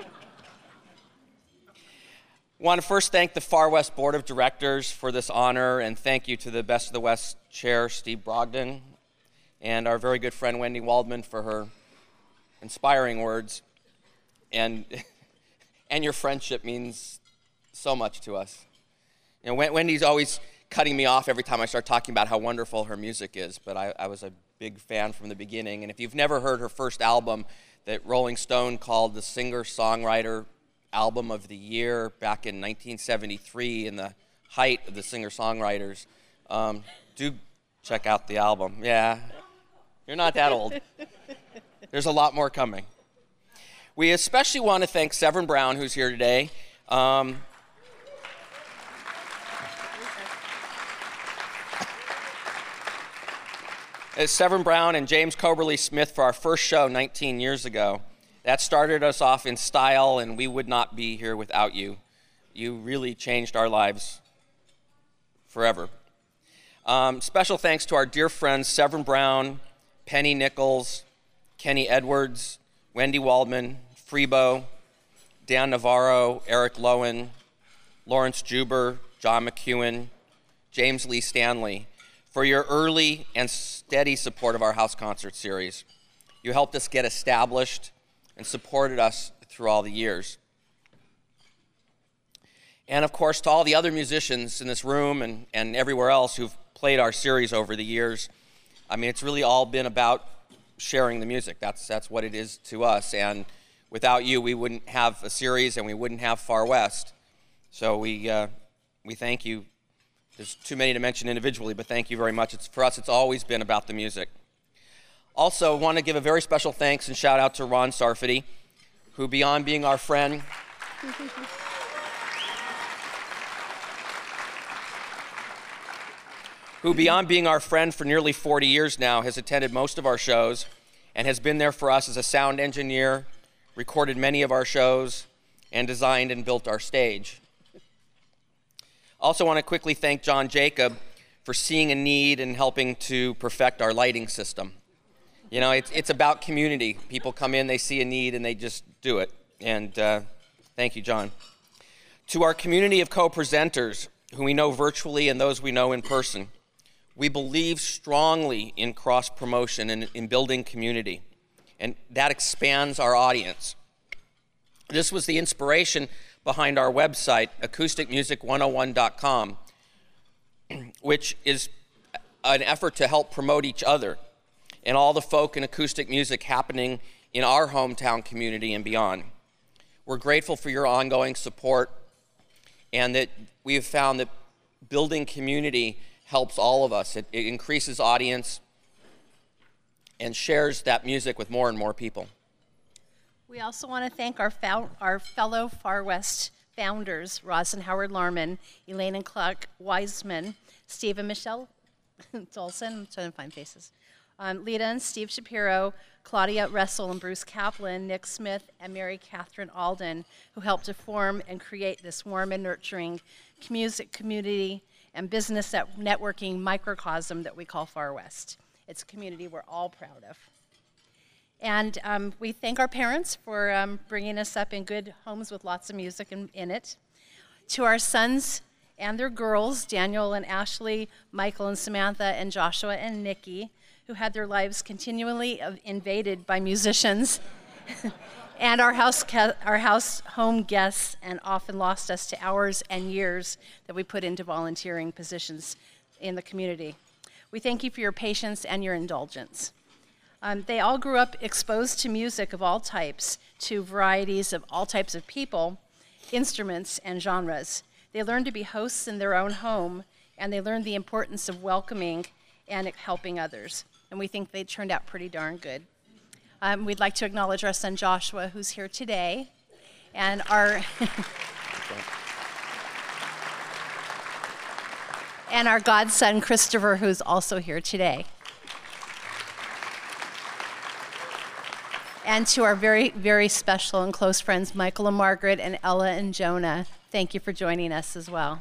want to first thank the Far West Board of Directors for this honor, and thank you to the Best of the West Chair, Steve Brogdon, and our very good friend Wendy Waldman for her inspiring words. And your friendship means so much to us. You know, Wendy's always cutting me off every time I start talking about how wonderful her music is, but I was a big fan from the beginning. And if you've never heard her first album that Rolling Stone called the Singer-Songwriter Album of the Year back in 1973, in the height of the singer-songwriters, do check out the album. Yeah, you're not that old. There's a lot more coming. We especially want to thank Severin Brown, who's here today. Severin Brown and James Coberly Smith for our first show 19 years ago. That started us off in style, and we would not be here without you. You really changed our lives forever. Special thanks to our dear friends Severin Brown, Penny Nichols, Kenny Edwards, Wendy Waldman, Freebo, Dan Navarro, Eric Lowen, Lawrence Juber, John McEwen, James Lee Stanley, for your early and steady support of our house concert series. You helped us get established and supported us through all the years. And of course, to all the other musicians in this room and everywhere else who've played our series over the years. I mean, it's really all been about sharing the music. That's what it is to us. And without you, we wouldn't have a series and we wouldn't have Far West. So we thank you. There's too many to mention individually, but thank you very much. For us, it's always been about the music. Also, I want to give a very special thanks and shout out to Ron Sarfati, who beyond being our friend, for nearly 40 years now, has attended most of our shows and has been there for us as a sound engineer, recorded many of our shows, and designed and built our stage. Also want to quickly thank John Jacob for seeing a need and helping to perfect our lighting system. You know, it's about community. People come in, they see a need, and they just do it. And thank you, John. To our community of co-presenters, who we know virtually and those we know in person, we believe strongly in cross-promotion and in building community, and that expands our audience. This was the inspiration behind our website, acousticmusic101.com, which is an effort to help promote each other and all the folk and acoustic music happening in our hometown community and beyond. We're grateful for your ongoing support, and that we have found that building community helps all of us. It increases audience and shares that music with more and more people. We also want to thank our fellow Far West founders, Roz and Howard Larman, Elaine and Clark Wiseman, Steve and Michelle Dolson, I'm trying to find faces, Lita and Steve Shapiro, Claudia Russell and Bruce Kaplan, Nick Smith, and Mary Catherine Alden, who helped to form and create this warm and nurturing music community and business networking microcosm that we call Far West. It's a community we're all proud of. And we thank our parents for bringing us up in good homes with lots of music in it. To our sons and their girls, Daniel and Ashley, Michael and Samantha, and Joshua and Nikki, who had their lives continually invaded by musicians, and our home guests, and often lost us to hours and years that we put into volunteering positions in the community. We thank you for your patience and your indulgence. They all grew up exposed to music of all types, to varieties of all types of people, instruments, and genres. They learned to be hosts in their own home, and they learned the importance of welcoming and helping others. And we think they turned out pretty darn good. We'd like to acknowledge our son Joshua, who's here today, and our and our godson Christopher, who's also here today. And to our very, very special and close friends, Michael and Margaret, and Ella and Jonah, thank you for joining us as well.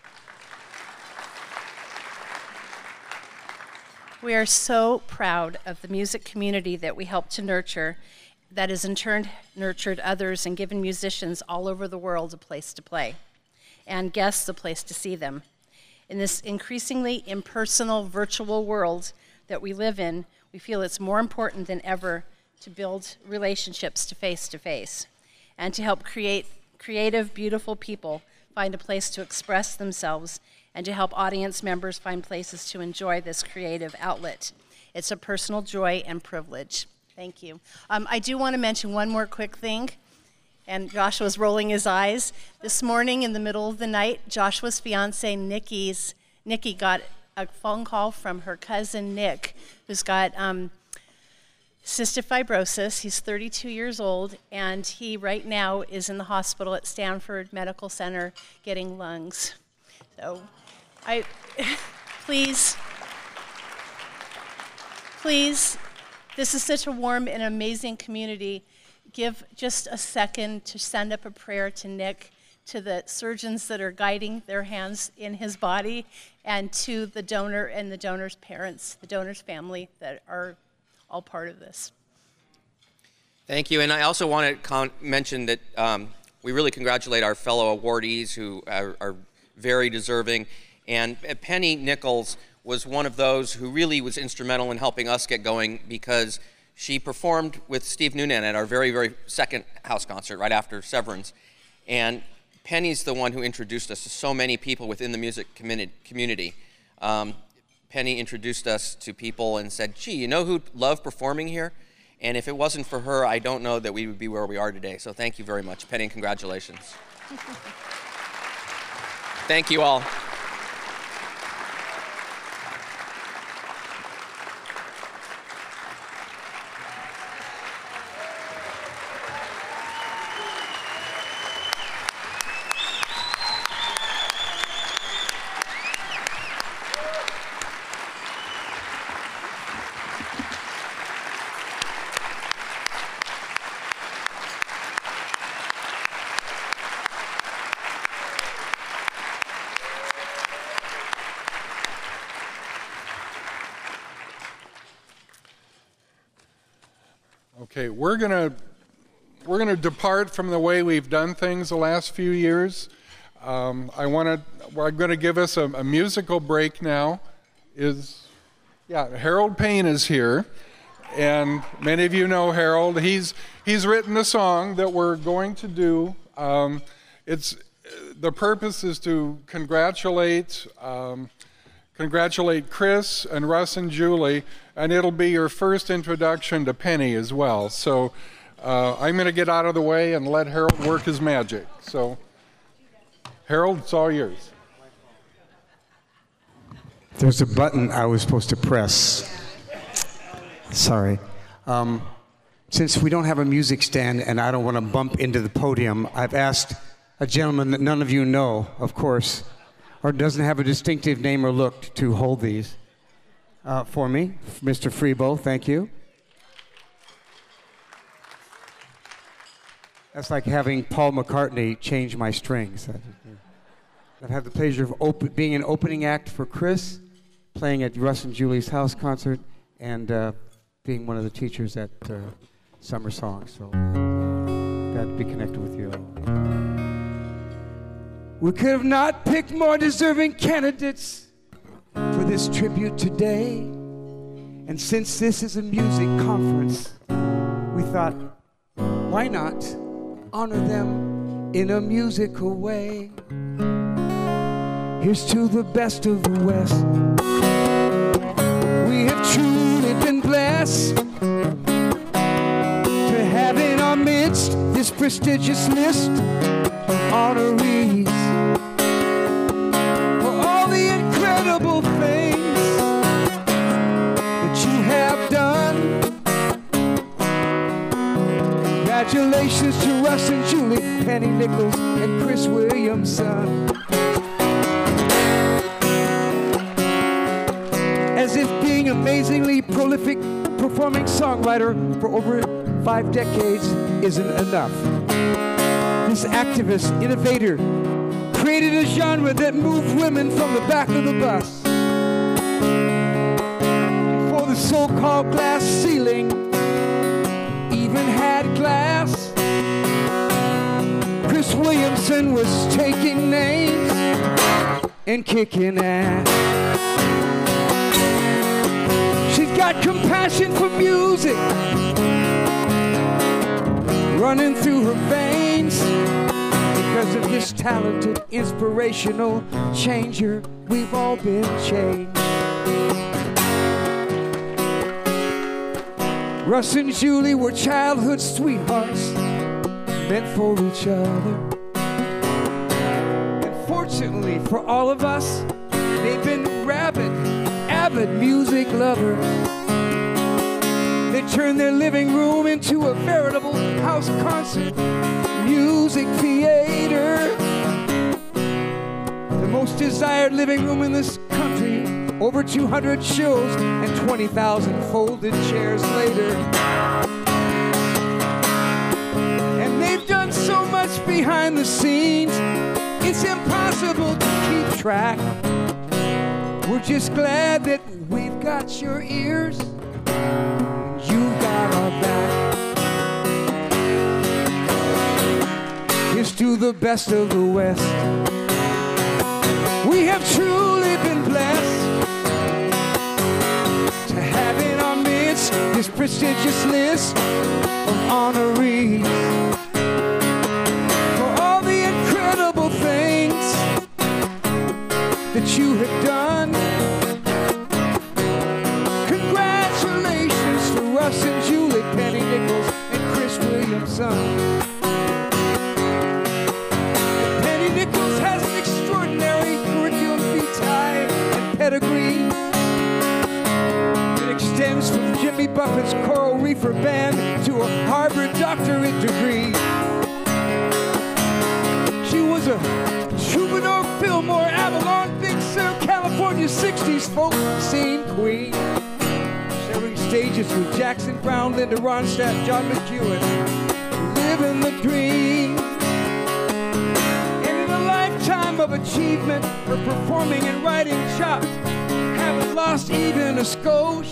We are so proud of the music community that we help to nurture, that has in turn nurtured others and given musicians all over the world a place to play, and guests a place to see them. In this increasingly impersonal virtual world that we live in, we feel it's more important than ever to build relationships to face, and to help create creative, beautiful people find a place to express themselves, and to help audience members find places to enjoy this creative outlet. It's a personal joy and privilege. Thank you. I do want to mention one more quick thing, and Joshua's rolling his eyes. This morning in the middle of the night, Joshua's fiance Nikki got a phone call from her cousin Nick, who's got cystic fibrosis. He's 32 years old, and he right now is in the hospital at Stanford Medical Center getting lungs. So please, this is such a warm and amazing community. Give just a second to send up a prayer to Nick, to the surgeons that are guiding their hands in his body, and to the donor and the donor's parents, the donor's family that are all part of this. Thank you, and I also want to mention that we really congratulate our fellow awardees who are very deserving, and Penny Nichols was one of those who really was instrumental in helping us get going, because she performed with Steve Noonan at our very, very second house concert right after Severance, and Penny's the one who introduced us to so many people within the music community. Penny introduced us to people and said, gee, you know who'd love performing here? And if it wasn't for her, I don't know that we would be where we are today. So thank you very much, Penny, and congratulations. Thank you all. Okay, we're gonna depart from the way we've done things the last few years. I'm gonna give us a musical break now. Harold Payne is here, and many of you know Harold. He's written a song that we're going to do. The purpose is to congratulate Chris and Russ and Julie, and it'll be your first introduction to Penny as well. So I'm going to get out of the way and let Harold work his magic. So Harold, it's all yours. There's a button I was supposed to press. Sorry. Since we don't have a music stand and I don't want to bump into the podium, I've asked a gentleman that none of you know, of course, or doesn't have a distinctive name or look, to hold these for me. Mr. Freebo, thank you. That's like having Paul McCartney change my strings. I've had the pleasure of being an opening act for Chris, playing at Russ and Julie's house concert, and being one of the teachers at Summer Song. So glad to be connected with you all. We could have not picked more deserving candidates for this tribute today. And since this is a music conference, we thought, why not honor them in a musical way? Here's to the best of the West. We have truly been blessed to have in our midst this prestigious list of honorees for all the incredible things that you have done. Congratulations to Russ and Julie, Penny Nichols, and Chris Williamson. As if being amazingly prolific performing songwriter for over 5 decades isn't enough. This activist, innovator, created a genre that moved women from the back of the bus. Before the so-called glass ceiling even had glass, Chris Williamson was taking names and kicking ass. She's got compassion for music running through her veins. Because of this talented, inspirational changer, we've all been changed. Russ and Julie were childhood sweethearts, meant for each other. And fortunately for all of us, they've been rabid, avid music lovers. They turned their living room into a veritable house concert music theater. The most desired living room in this country. Over 200 shows and 20,000 folded chairs later. And they've done so much behind the scenes, it's impossible to keep track. We're just glad that we've got your ears, and you've got our back. Here's to the best of the West. We have truly been blessed to have in our midst this prestigious list of honorees for all the incredible that you have done. Congratulations to Russ and Julie, Penny Nichols, and Chris Williamson. Penny Nichols has an extraordinary curriculum vitae and pedigree. It extends from Jimmy Buffett's Coral Reefer Band to a Harvard doctorate degree. She was a Troubadour, Fillmore, Avalon, Big Sur, California 60s folk scene queen. Sharing stages with Jackson Browne, Linda Ronstadt, John McEwen. Living the dream. And in a lifetime of achievement, her performing and writing chops haven't lost even a skosh.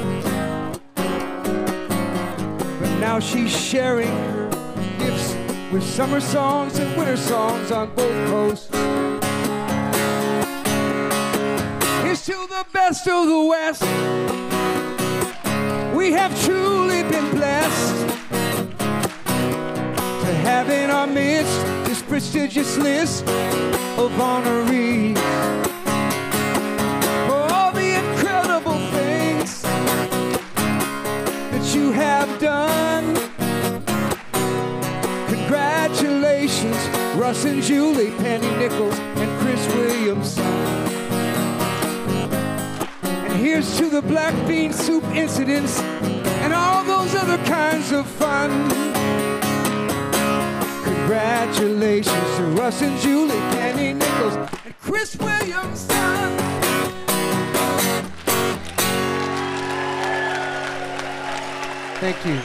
But now she's sharing her gifts with summer songs and winter songs on both coasts. Here's to the best of the West. We have truly been blessed to have in our midst this prestigious list of honorees for all the incredible things that you have done. Congratulations, Russ and Julie, Penny Nichols, and Chris Williamson. And here's to the black bean soup incidents and all those other kinds of fun. Congratulations to Russ and Julie, Penny Nichols, and Chris Williamson. Thank you.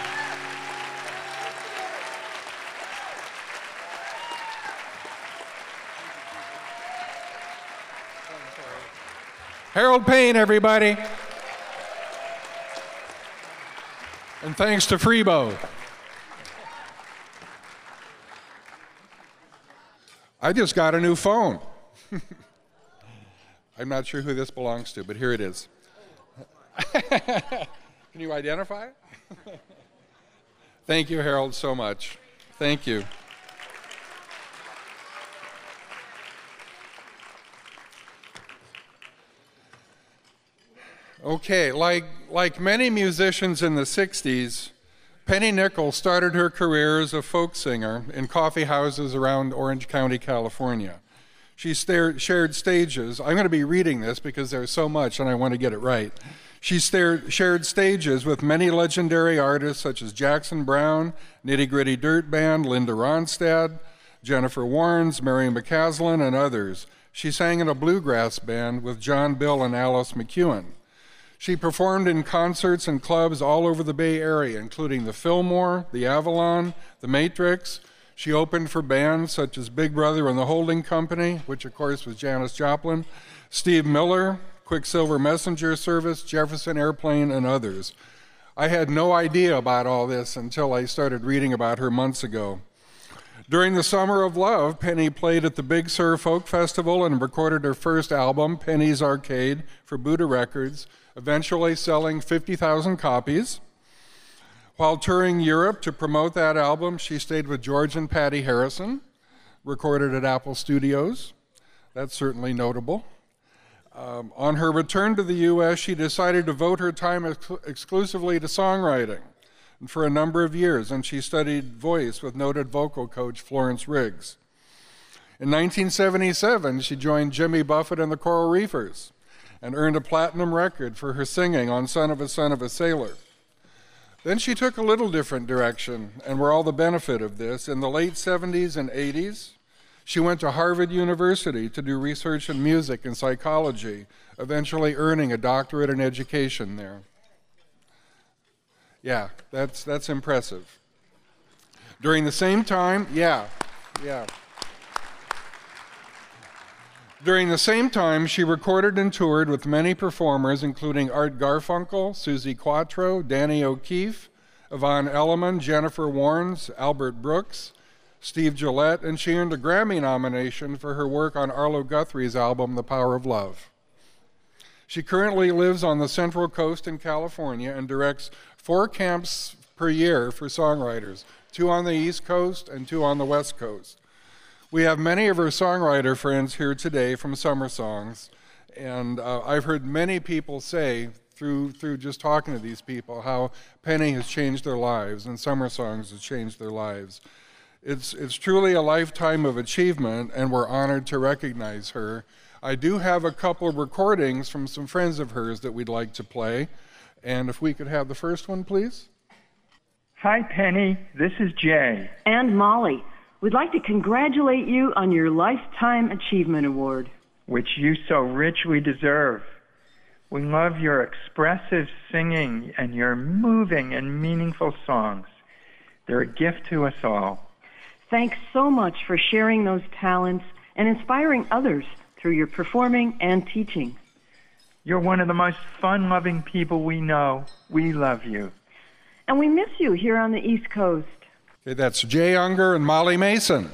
Harold Payne, everybody. And thanks to Freebo. I just got a new phone. I'm not sure who this belongs to, but here it is. Can you identify it? Thank you, Harold, so much. Thank you. Okay, like many musicians in the 60s, Penny Nichols started her career as a folk singer in coffee houses around Orange County, California. She shared stages. I'm going to be reading this because there's so much and I want to get it right. She shared stages with many legendary artists such as Jackson Browne, Nitty Gritty Dirt Band, Linda Ronstadt, Jennifer Warnes, Mary McCaslin, and others. She sang in a bluegrass band with John Bill and Alice McEwen. She performed in concerts and clubs all over the Bay Area, including the Fillmore, the Avalon, the Matrix. She opened for bands such as Big Brother and the Holding Company, which of course was Janis Joplin, Steve Miller, Quicksilver Messenger Service, Jefferson Airplane, and others. I had no idea about all this until I started reading about her months ago. During the Summer of Love, Penny played at the Big Sur Folk Festival and recorded her first album, Penny's Arcade, for Buddha Records, eventually selling 50,000 copies. While touring Europe to promote that album, she stayed with George and Patty Harrison, recorded at Apple Studios. That's certainly notable. On her return to the U.S., she decided to devote her time exclusively to songwriting for a number of years, and she studied voice with noted vocal coach Florence Riggs. In 1977, she joined Jimmy Buffett and the Coral Reefers and earned a platinum record for her singing on Son of a Sailor. Then she took a little different direction, and we're all the benefit of this. In the late 70s and 80s, she went to Harvard University to do research in music and psychology, eventually earning a doctorate in education there. Yeah, that's impressive. During the same time, During the same time, she recorded and toured with many performers, including Art Garfunkel, Suzi Quatro, Danny O'Keefe, Yvonne Elliman, Jennifer Warnes, Albert Brooks, Steve Gillette, and she earned a Grammy nomination for her work on Arlo Guthrie's album, The Power of Love. She currently lives on the Central Coast in California and directs 4 camps per year for songwriters, 2 on the East Coast and 2 on the West Coast. We have many of our songwriter friends here today from Summer Songs, and I've heard many people say through just talking to these people how Penny has changed their lives and Summer Songs has changed their lives. It's truly a lifetime of achievement, and we're honored to recognize her. I do have a couple of recordings from some friends of hers that we'd like to play, and if we could have the first one, please. Hi, Penny. This is Jay. And Molly. We'd like to congratulate you on your Lifetime Achievement Award, which you so richly deserve. We love your expressive singing and your moving and meaningful songs. They're a gift to us all. Thanks so much for sharing those talents and inspiring others through your performing and teaching. You're one of the most fun-loving people we know. We love you. And we miss you here on the East Coast. Okay, that's Jay Unger and Molly Mason.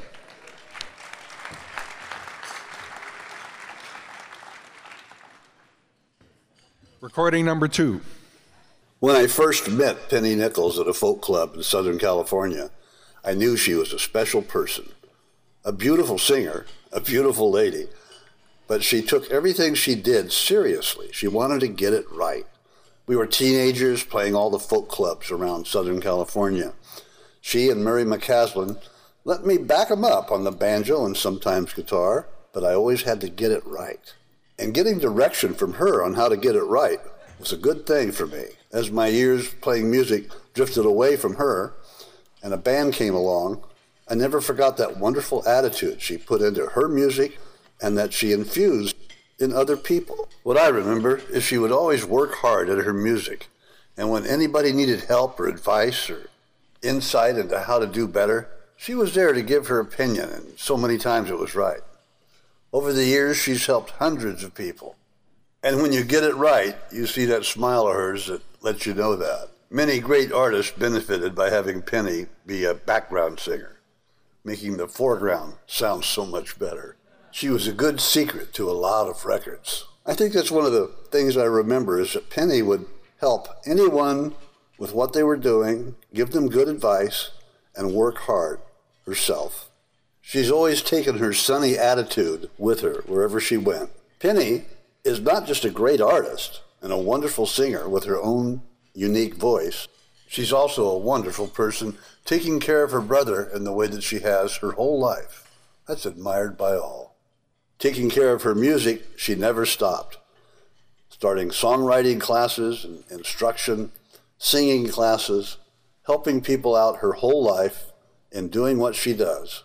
Recording number 2. When I first met Penny Nichols at a folk club in Southern California, I knew she was a special person. A beautiful singer, a beautiful lady, but she took everything she did seriously. She wanted to get it right. We were teenagers playing all the folk clubs around Southern California. She and Murray McCaslin let me back them up on the banjo and sometimes guitar, but I always had to get it right. And getting direction from her on how to get it right was a good thing for me. As my years playing music drifted away from her and a band came along, I never forgot that wonderful attitude she put into her music and that she infused in other people. What I remember is she would always work hard at her music, and when anybody needed help or advice or insight into how to do better, she was there to give her opinion, and so many times it was right. Over the years, she's helped hundreds of people. And when you get it right, you see that smile of hers that lets you know that. Many great artists benefited by having Penny be a background singer, making the foreground sound so much better. She was a good secret to a lot of records. I think that's one of the things I remember is that Penny would help anyone with what they were doing, give them good advice, and work hard herself. She's always taken her sunny attitude with her wherever she went. Penny is not just a great artist and a wonderful singer with her own unique voice. She's also a wonderful person, taking care of her brother in the way that she has her whole life. That's admired by all. Taking care of her music, she never stopped. Starting songwriting classes and instruction, singing classes, helping people out her whole life in doing what she does.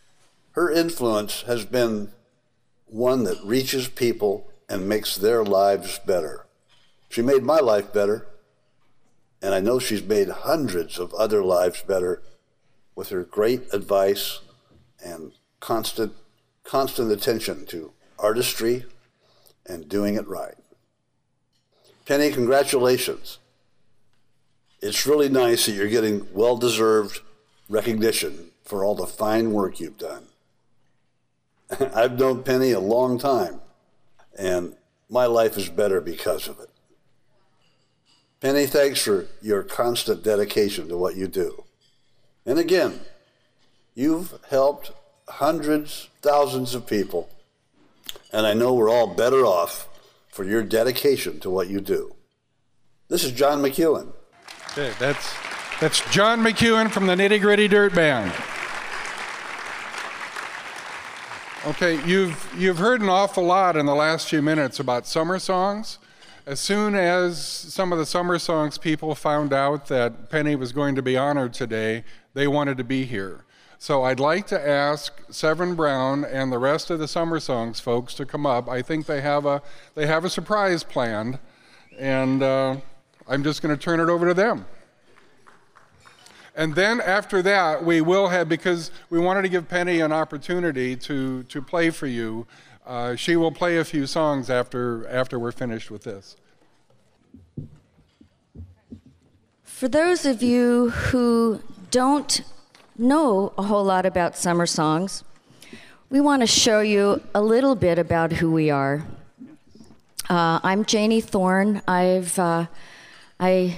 Her influence has been one that reaches people and makes their lives better. She made my life better, and I know she's made hundreds of other lives better with her great advice and constant attention to artistry and doing it right. Penny, congratulations. It's really nice that you're getting well-deserved recognition for all the fine work you've done. I've known Penny a long time, and my life is better because of it. Penny, thanks for your constant dedication to what you do. And again, you've helped hundreds, thousands of people, and I know we're all better off for your dedication to what you do. This is John McEwen. Okay, that's John McEwen from the Nitty Gritty Dirt Band. Okay, you've heard an awful lot in the last few minutes about summer songs. As soon as some of the summer songs people found out that Penny was going to be honored today, they wanted to be here. So I'd like to ask Severin Brown and the rest of the Summer Songs folks to come up. I think they have a surprise planned, and I'm just going to turn it over to them. And then after that, we will have, because we wanted to give Penny an opportunity to play for you, she will play a few songs after we're finished with this. For those of you who don't know a whole lot about summer songs, we want to show you a little bit about who we are. I'm Janie Thorne. I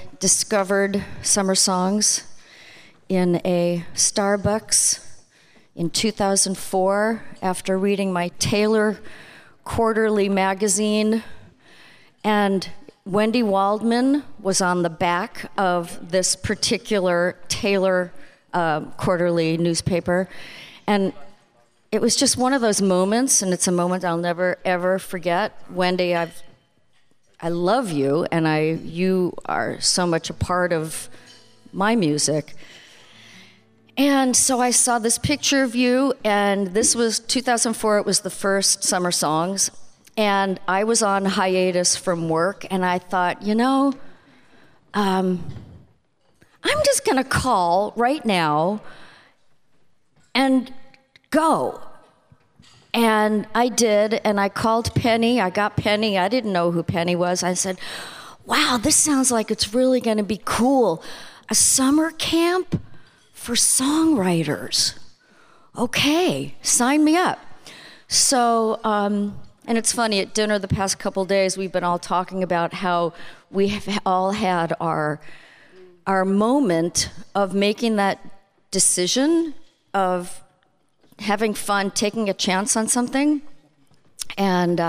discovered summer songs in a Starbucks in 2004 after reading my Taylor Quarterly magazine, and Wendy Waldman was on the back of this particular Taylor Quarterly newspaper. And it was just one of those moments, and it's a moment I'll never, ever forget. Wendy, I love you, and you are so much a part of my music. And so I saw this picture of you, and this was 2004, it was the first Summer Songs. And I was on hiatus from work, and I thought, I'm just gonna call right now and go. And I did, and I called Penny. I got Penny. I didn't know who Penny was. I said, wow, this sounds like it's really gonna be cool. A summer camp for songwriters. Okay, sign me up. So, and it's funny, at dinner the past couple days, we've been all talking about how we have all had our moment of making that decision, of having fun, taking a chance on something. And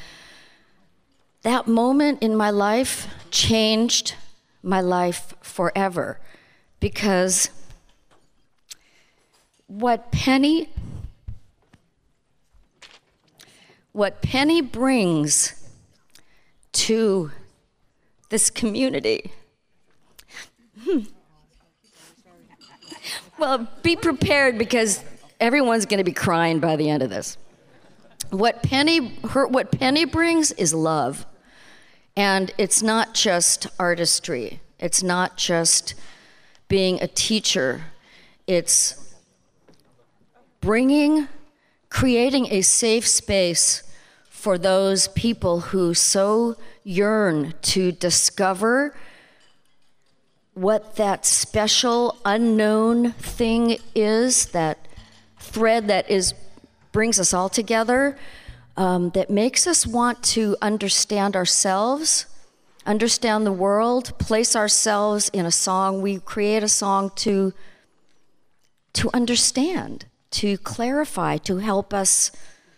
that moment in my life changed my life forever, because what Penny brings to this community. Well, be prepared, because everyone's going to be crying by the end of this. What Penny brings is love. And it's not just artistry. It's not just being a teacher. It's creating a safe space for those people who so yearn to discover what that special unknown thing is, that thread that brings us all together, that makes us want to understand ourselves, understand the world, place ourselves in a song. We create a song to understand, to clarify, to help us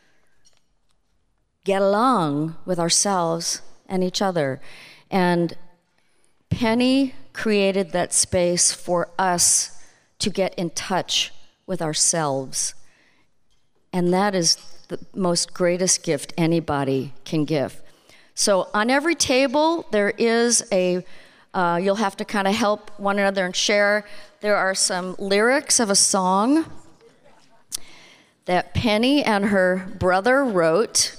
get along with ourselves and each other. And Penny created that space for us to get in touch with ourselves. And that is the most greatest gift anybody can give. So on every table, there is you'll have to kind of help one another and share. There are some lyrics of a song that Penny and her brother wrote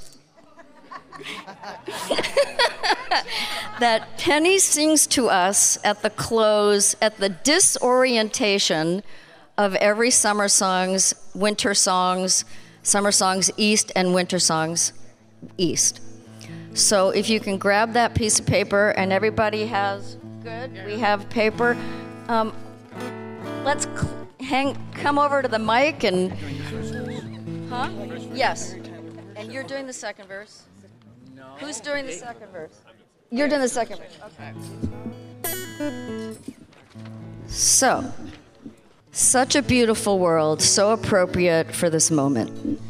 that Penny sings to us at the close, at the disorientation of every Summer Songs, Winter Songs, Summer Songs East, and Winter Songs East. So if you can grab that piece of paper, and everybody has, good, we have paper. Let's come over to the mic and, huh? Yes. And you're doing the second verse? No. Who's doing the second verse? You're doing the second verse, okay. So, such a beautiful world, so appropriate for this moment.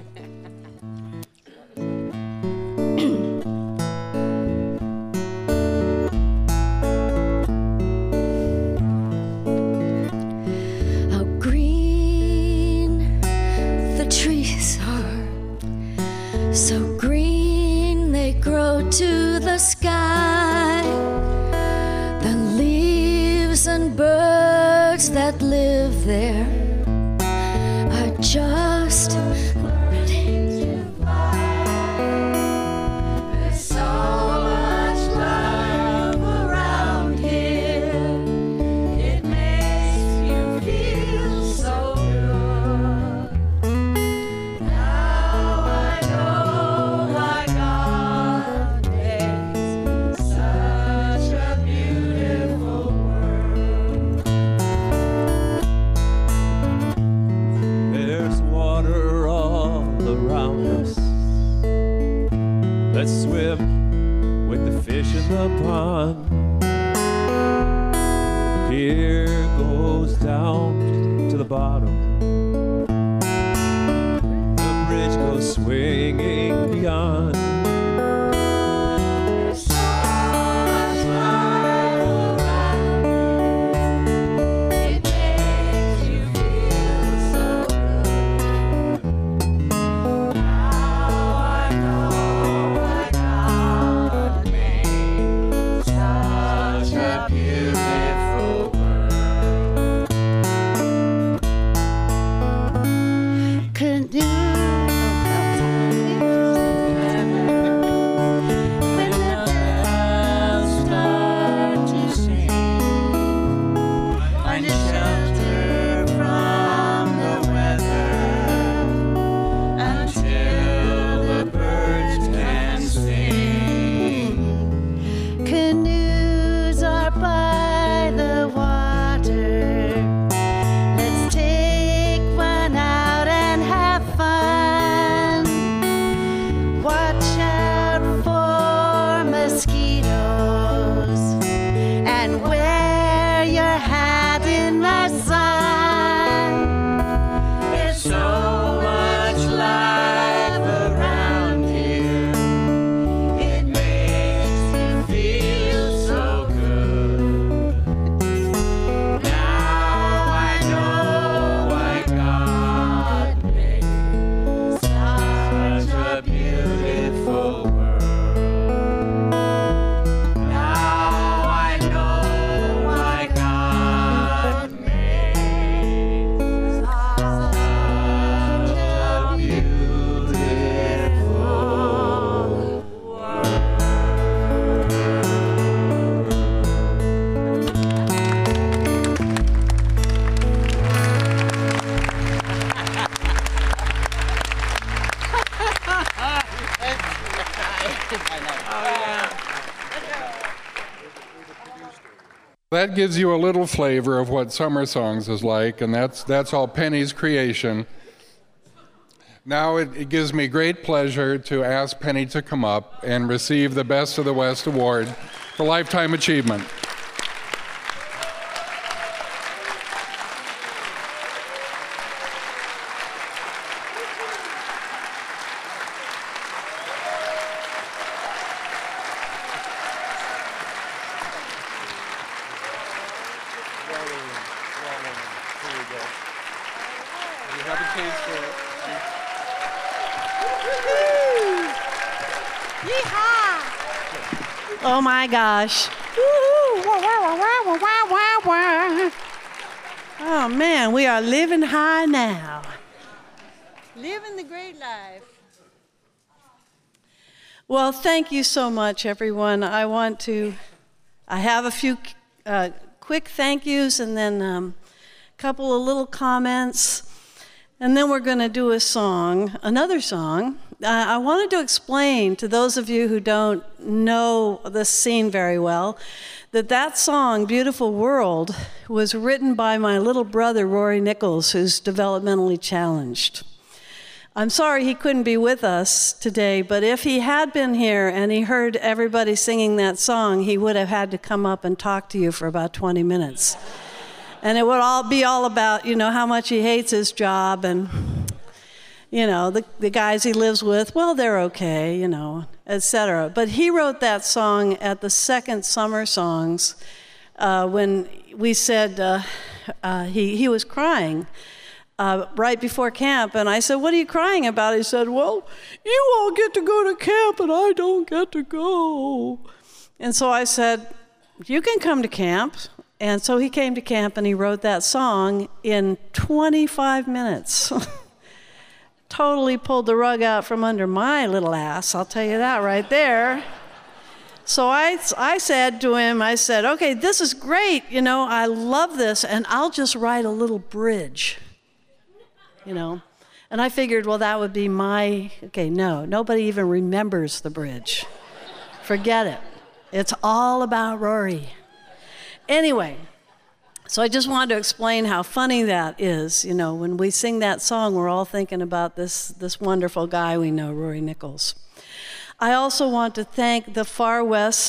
How green the trees are, so green they grow to the sky. The leaves and birds that live there are just learning to fly. There's so much love around here. It makes you feel so good. Now I know why God makes such a beautiful world. There's water all around us. Let's swim with the fish in the pond. Pier goes down to the bottom. swinging beyond. That gives you a little flavor of what Summer Songs is like, and that's all Penny's creation. Now it gives me great pleasure to ask Penny to come up and receive the Best of the West Award for Lifetime Achievement. Oh my gosh. Oh man, we are living high now. Living the great life. Well, thank you so much, everyone. I have a few quick thank yous and then a couple of little comments. And then we're going to do another song. I wanted to explain to those of you who don't know the scene very well that song, Beautiful World, was written by my little brother, Rory Nichols, who's developmentally challenged. I'm sorry he couldn't be with us today, but if he had been here and he heard everybody singing that song, he would have had to come up and talk to you for about 20 minutes. And it would be all about, how much he hates his job and, the guys he lives with, well, they're okay, etc. But he wrote that song at the second Summer Songs when we said he was crying right before camp. And I said, what are you crying about? He said, well, you all get to go to camp and I don't get to go. And so I said, you can come to camp. And so he came to camp and he wrote that song in 25 minutes. Totally pulled the rug out from under my little ass, I'll tell you that right there. So I said to him, okay, this is great, I love this, and I'll just write a little bridge, And I figured, well, that would be nobody even remembers the bridge. Forget it. It's all about Rory. Anyway, so I just wanted to explain how funny that is. When we sing that song, we're all thinking about this wonderful guy we know, Rory Nichols. I also want to thank the Far West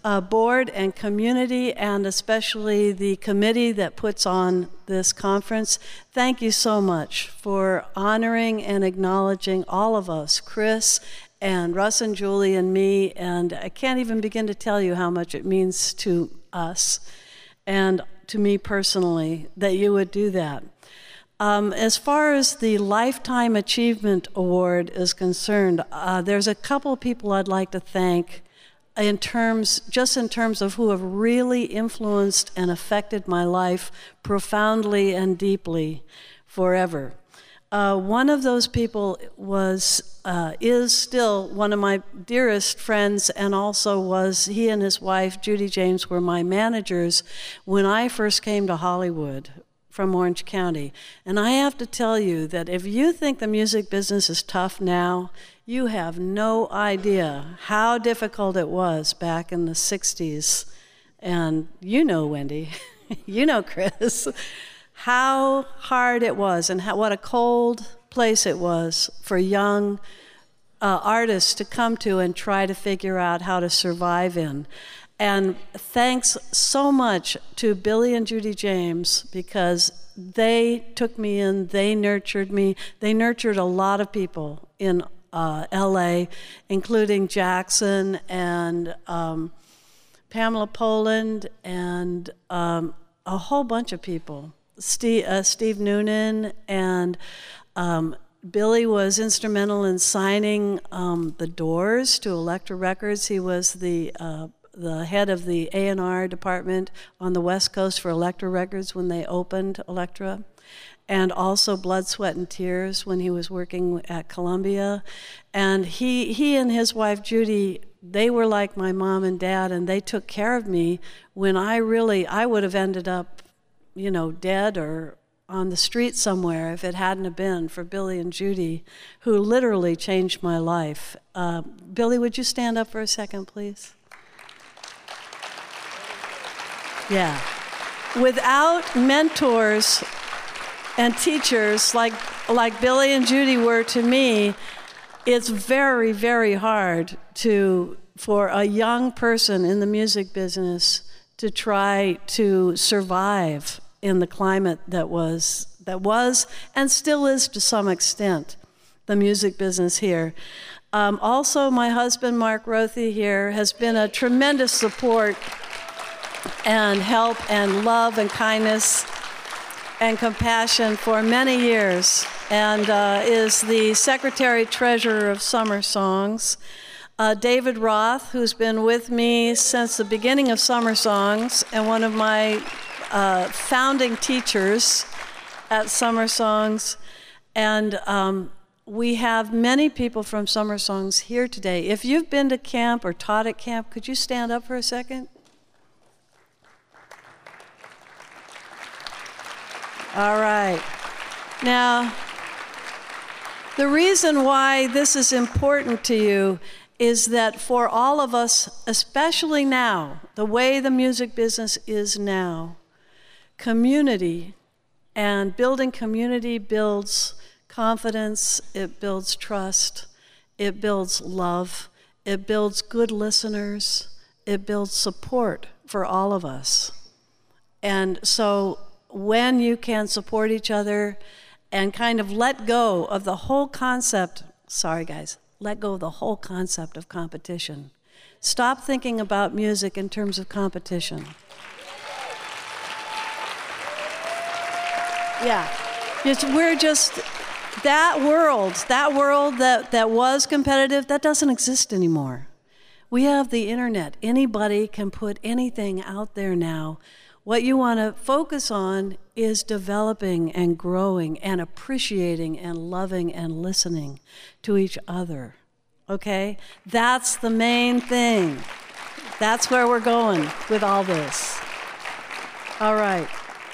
board and community, and especially the committee that puts on this conference, thank you so much for honoring and acknowledging all of us, Chris and Russ and Julie and me, and I can't even begin to tell you how much it means to us and to me personally that you would do that. As far as the Lifetime Achievement Award is concerned, there's a couple of people I'd like to thank in terms of who have really influenced and affected my life profoundly and deeply forever. One of those people is still one of my dearest friends, and also he and his wife, Judy James, were my managers when I first came to Hollywood from Orange County. And I have to tell you that if you think the music business is tough now, you have no idea how difficult it was back in the 60s. And you know, Wendy, you know, Chris, how hard it was and what a cold place it was for young artists to come to and try to figure out how to survive in. And thanks so much to Billy and Judy James, because they took me in, they nurtured me. They nurtured a lot of people in LA, including Jackson and Pamela Poland and a whole bunch of people. Steve Noonan, and Billy was instrumental in signing the Doors to Elektra Records. He was the head of the A&R department on the West Coast for Elektra Records when they opened Elektra, and also Blood, Sweat, and Tears when he was working at Columbia. And he and his wife Judy, they were like my mom and dad, and they took care of me when I would have ended up, you know, dead or on the street somewhere if it hadn't have been for Billy and Judy, who literally changed my life. Billy, would you stand up for a second, please? Yeah. Without mentors and teachers like Billy and Judy were to me, it's very, very hard for a young person in the music business to try to survive in the climate that was and still is to some extent the music business here. Also, my husband, Mark Rothy, here has been a tremendous support and help and love and kindness and compassion for many years, and is the secretary-treasurer of Summer Songs. David Roth, who's been with me since the beginning of Summer Songs and one of my founding teachers at Summer Songs. And we have many people from Summer Songs here today. If you've been to camp or taught at camp, could you stand up for a second? All right. Now, the reason why this is important to you is that for all of us, especially now, the way the music business is now, community and building community builds confidence, it builds trust, it builds love, it builds good listeners, it builds support for all of us. And so when you can support each other and kind of let go of the whole concept, let go of the whole concept of competition. Stop thinking about music in terms of competition. Yeah, we're just, that world that was competitive, that doesn't exist anymore. We have the internet. Anybody can put anything out there now. What you want to focus on is developing and growing and appreciating and loving and listening to each other, okay? That's the main thing. That's where we're going with all this. All right.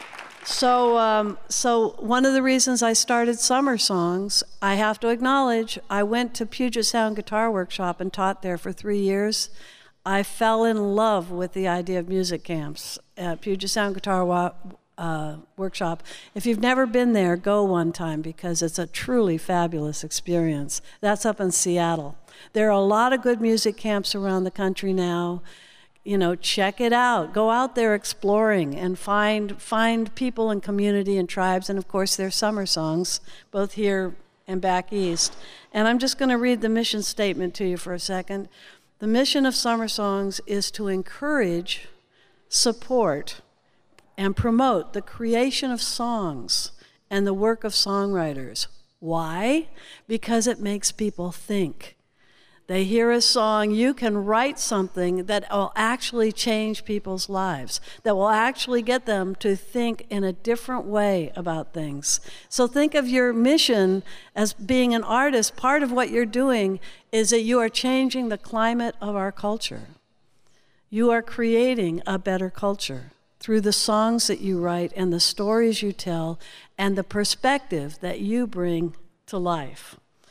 So one of the reasons I started Summer Songs, I have to acknowledge, I went to Puget Sound Guitar Workshop and taught there for 3 years. I fell in love with the idea of music camps at Puget Sound Guitar Workshop. If you've never been there, go one time because it's a truly fabulous experience. That's up in Seattle. There are a lot of good music camps around the country now. check it out. Go out there exploring and find people and community and tribes. And of course, there's summer songs, both here and back east. And I'm just going to read the mission statement to you for a second. The mission of Summer Songs is to encourage, support, and promote the creation of songs and the work of songwriters. Why? Because it makes people think. They hear a song, you can write something that will actually change people's lives, that will actually get them to think in a different way about things. So think of your mission as being an artist. Part of what you're doing is that you are changing the climate of our culture. You are creating a better culture through the songs that you write and the stories you tell and the perspective that you bring to life.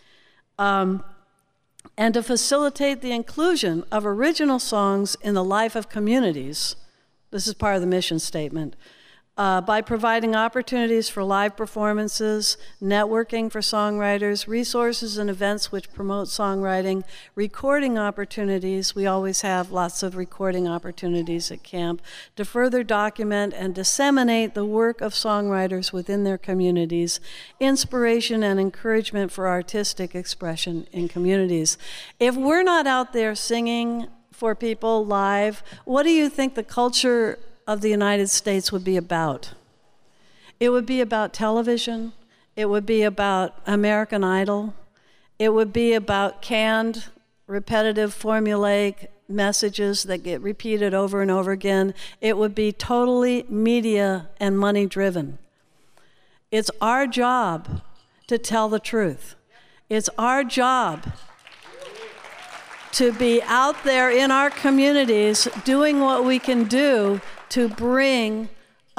And to facilitate the inclusion of original songs in the life of communities, this is part of the mission statement, by providing opportunities for live performances, networking for songwriters, resources and events which promote songwriting, recording opportunities. We always have lots of recording opportunities at camp to further document and disseminate the work of songwriters within their communities, inspiration and encouragement for artistic expression in communities. If we're not out there singing for people live, what do you think the culture of the United States would be about? It would be about television. It would be about American Idol. It would be about canned, repetitive, formulaic messages that get repeated over and over again. It would be totally media and money driven. It's our job to tell the truth. It's our job to be out there in our communities doing what we can do to bring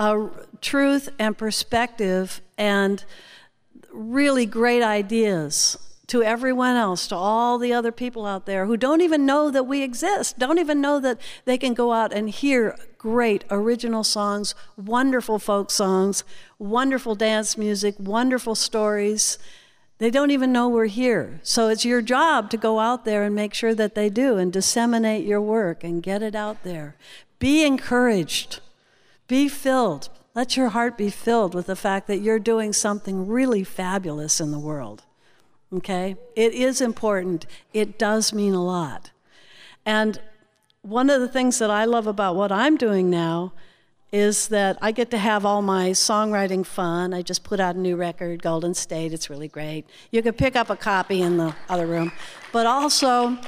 truth and perspective and really great ideas to everyone else, to all the other people out there who don't even know that we exist, don't even know that they can go out and hear great original songs, wonderful folk songs, wonderful dance music, wonderful stories. They don't even know we're here. So it's your job to go out there and make sure that they do and disseminate your work and get it out there. Be encouraged. Be filled. Let your heart be filled with the fact that you're doing something really fabulous in the world. Okay? It is important. It does mean a lot. And one of the things that I love about what I'm doing now is that I get to have all my songwriting fun. I just put out a new record, Golden State. It's really great. You can pick up a copy in the other room. But also,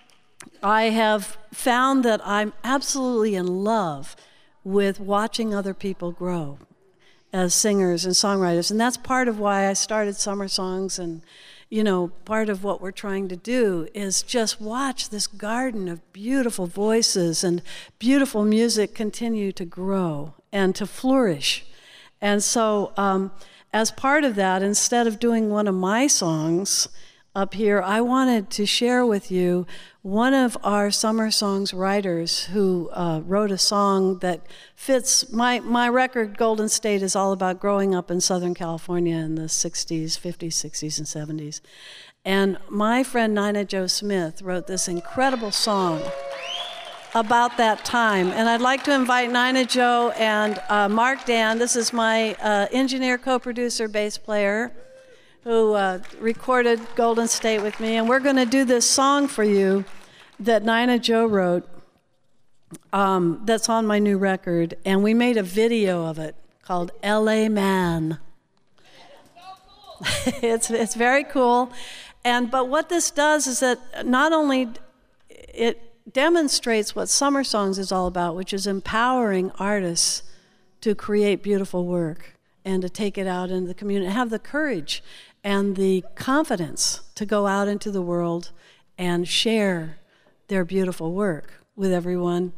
I have found that I'm absolutely in love with watching other people grow as singers and songwriters. And that's part of why I started Summer Songs. And, part of what we're trying to do is just watch this garden of beautiful voices and beautiful music continue to grow and to flourish. And so as part of that, instead of doing one of my songs up here, I wanted to share with you one of our Summer Songs writers who wrote a song that fits my record. Golden State is all about growing up in Southern California in the 60s, 50s, 60s, and 70s. And my friend Nina Jo Smith wrote this incredible song about that time. And I'd like to invite Nina Jo and Mark Dan. This is my engineer, co-producer, bass player, who recorded Golden State with me. And we're going to do this song for you that Nina Jo wrote that's on my new record. And we made a video of it called L.A. Man. It's very cool. But what this does is that not only it demonstrates what Summer Songs is all about, which is empowering artists to create beautiful work and to take it out into the community, have the courage and the confidence to go out into the world and share their beautiful work with everyone.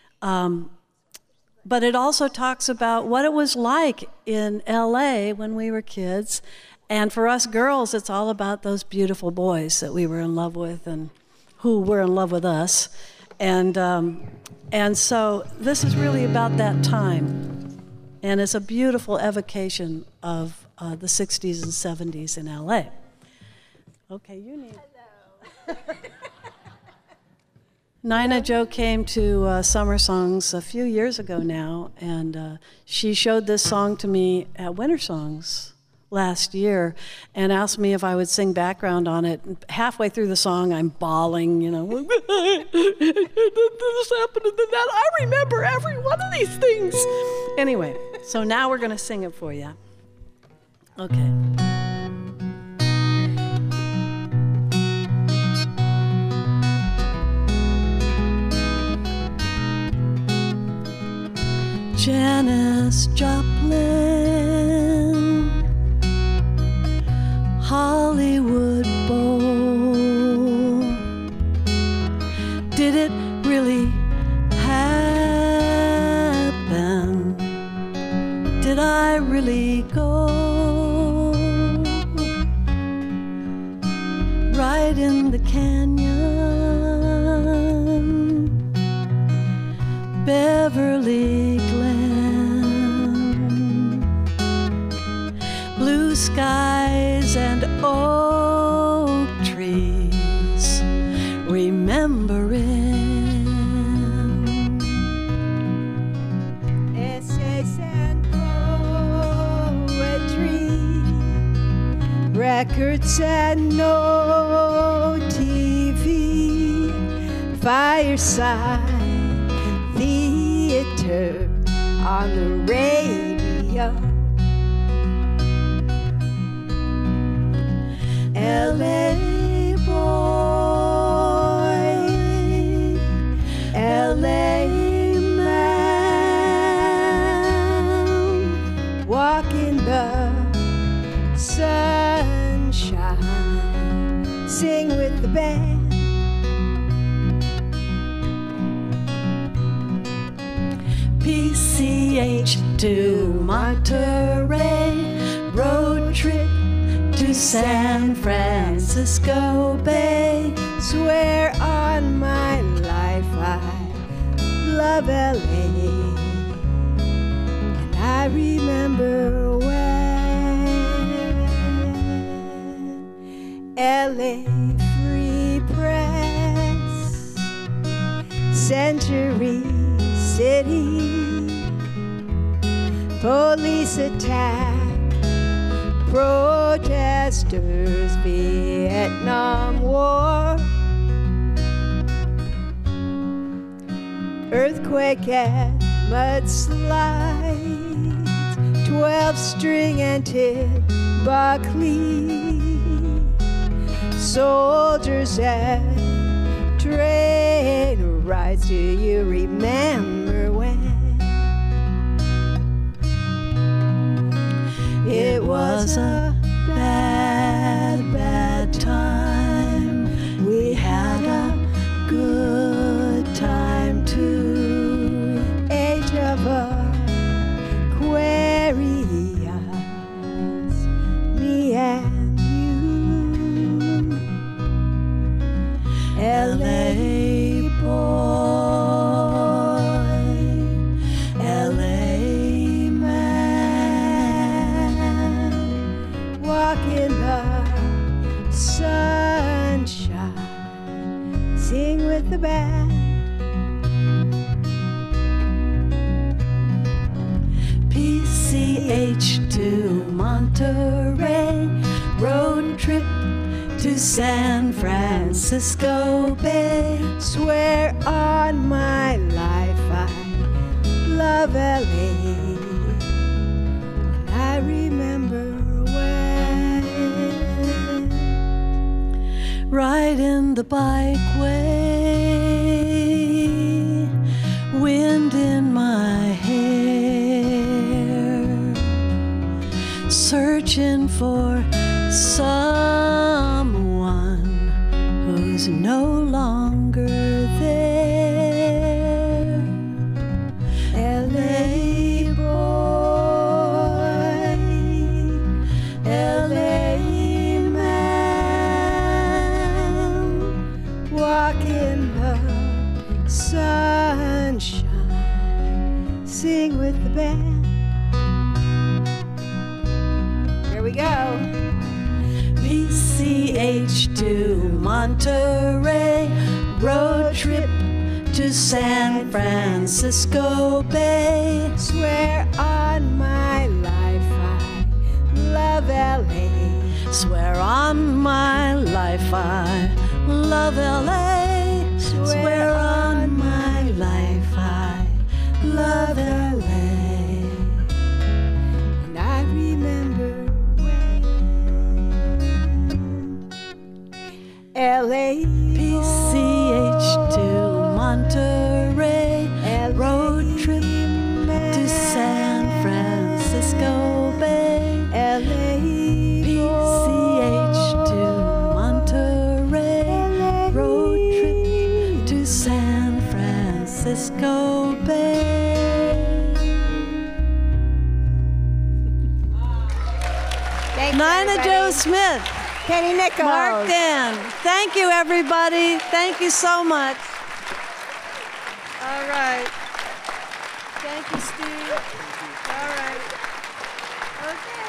But it also talks about what it was like in LA when we were kids. And for us girls, it's all about those beautiful boys that we were in love with and who were in love with us. And so this is really about that time. And it's a beautiful evocation of the 60s and 70s in LA. Okay, you need... Hello. Nina Jo came to Summer Songs a few years ago now, and she showed this song to me at Winter Songs last year and asked me if I would sing background on it. Halfway through the song, I'm bawling, you know, this happened and then that. I remember every one of these things. Anyway, so now we're going to sing it for you. Okay. Janis Joplin, Hollywood Bowl. Did it really happen? Did I really go right in the canyon, Beverly blue skies and oak trees, remembering essays and poetry, records and no TV, fireside theater on the radio. LA boy, LA man, walk in the sunshine, sing with the band. PCH to Monterey, road trip to San Francisco Bay. Swear on my life I love LA, and I remember when LA Free Press, Century City, police attack, protesters, Vietnam War, earthquake and mudslides, 12-string and Ted Buckley, soldiers and train rides. Do you remember when it was a bad, bad time? We had a good time too. Age of Aquarius, me and you. LA boy, LA man, walk in the sunshine, sing with the band. PCH to Monterey, road trip to San Francisco Bay. Swear on my life I love LA, and I remember when riding the bikeway, wind in my hair, searching for someone who's no longer there. LA boy, LA man, walk in the sunshine, sing with the band. Here we go. PCH to Monterey, road trip San Francisco Bay. Swear on my life I love LA. Swear on my life I love LA. Swear on my life I love LA. And I remember when LA PCH to Monterey, road trip to San Francisco Bay. LA PCH to Monterey, road trip to San Francisco Bay. Nina Jo Smith. Penny Nichols. Mark Dan. Thank you, everybody. Thank you so much. All right. Thank you, Steve. All right. Okay.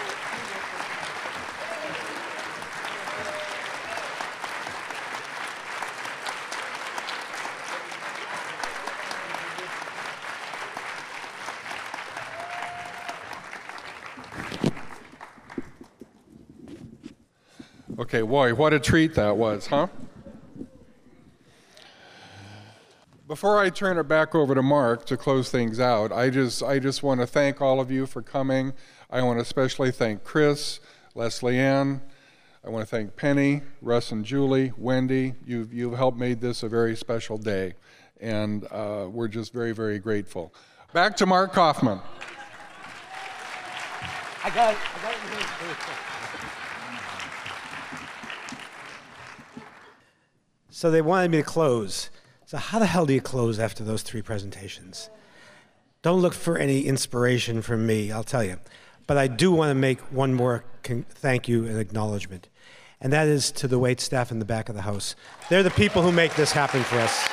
Okay, boy, what a treat that was, huh? Before I turn it back over to Mark to close things out, I just want to thank all of you for coming. I want to especially thank Chris, Leslie Ann. I want to thank Penny, Russ and Julie, Wendy. You've helped make this a very special day, and we're just very, very grateful. Back to Mark Kaufman. I got it. So they wanted me to close. So how the hell do you close after those three presentations? Don't look for any inspiration from me, I'll tell you. But I do want to make one more thank you and acknowledgement. And that is to the wait staff in the back of the house. They're the people who make this happen for us.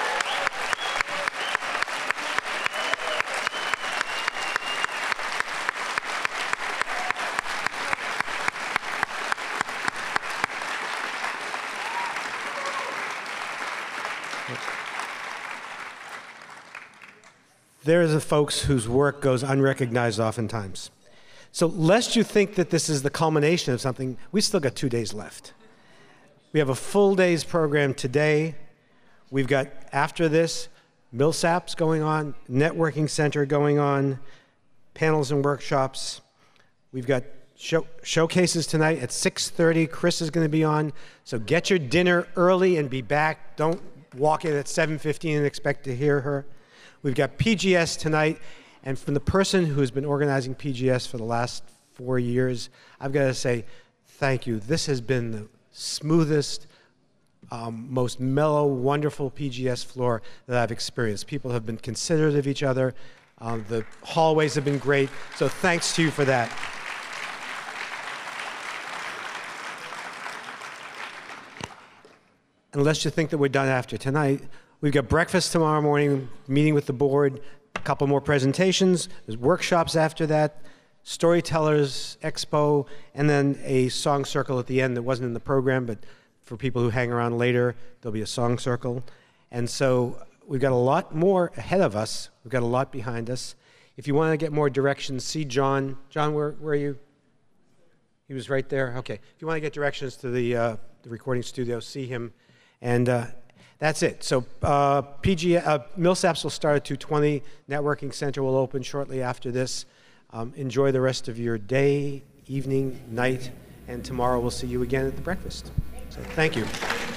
There are the folks whose work goes unrecognized oftentimes. So lest you think that this is the culmination of something, we still got 2 days left. We have a full day's program today. We've got, after this, Millsaps going on, Networking Center going on, panels and workshops. We've got showcases tonight at 6:30. Chris is going to be on. So get your dinner early and be back. Don't walk in at 7:15 and expect to hear her. We've got PGS tonight, and from the person who has been organizing PGS for the last 4 years, I've got to say thank you. This has been the smoothest, most mellow, wonderful PGS floor that I've experienced. People have been considerate of each other. The hallways have been great, so thanks to you for that. Unless you think that we're done after tonight, we've got breakfast tomorrow morning, meeting with the board, a couple more presentations, there's workshops after that, Storytellers Expo, and then a song circle at the end that wasn't in the program, but for people who hang around later, there'll be a song circle. And so we've got a lot more ahead of us. We've got a lot behind us. If you want to get more directions, see John. John, where are you? He was right there? Okay. If you want to get directions to the recording studio, see him. And that's it. So Millsaps will start at 2:20. Networking Center will open shortly after this. Enjoy the rest of your day, evening, night, and tomorrow we'll see you again at the breakfast. So thank you.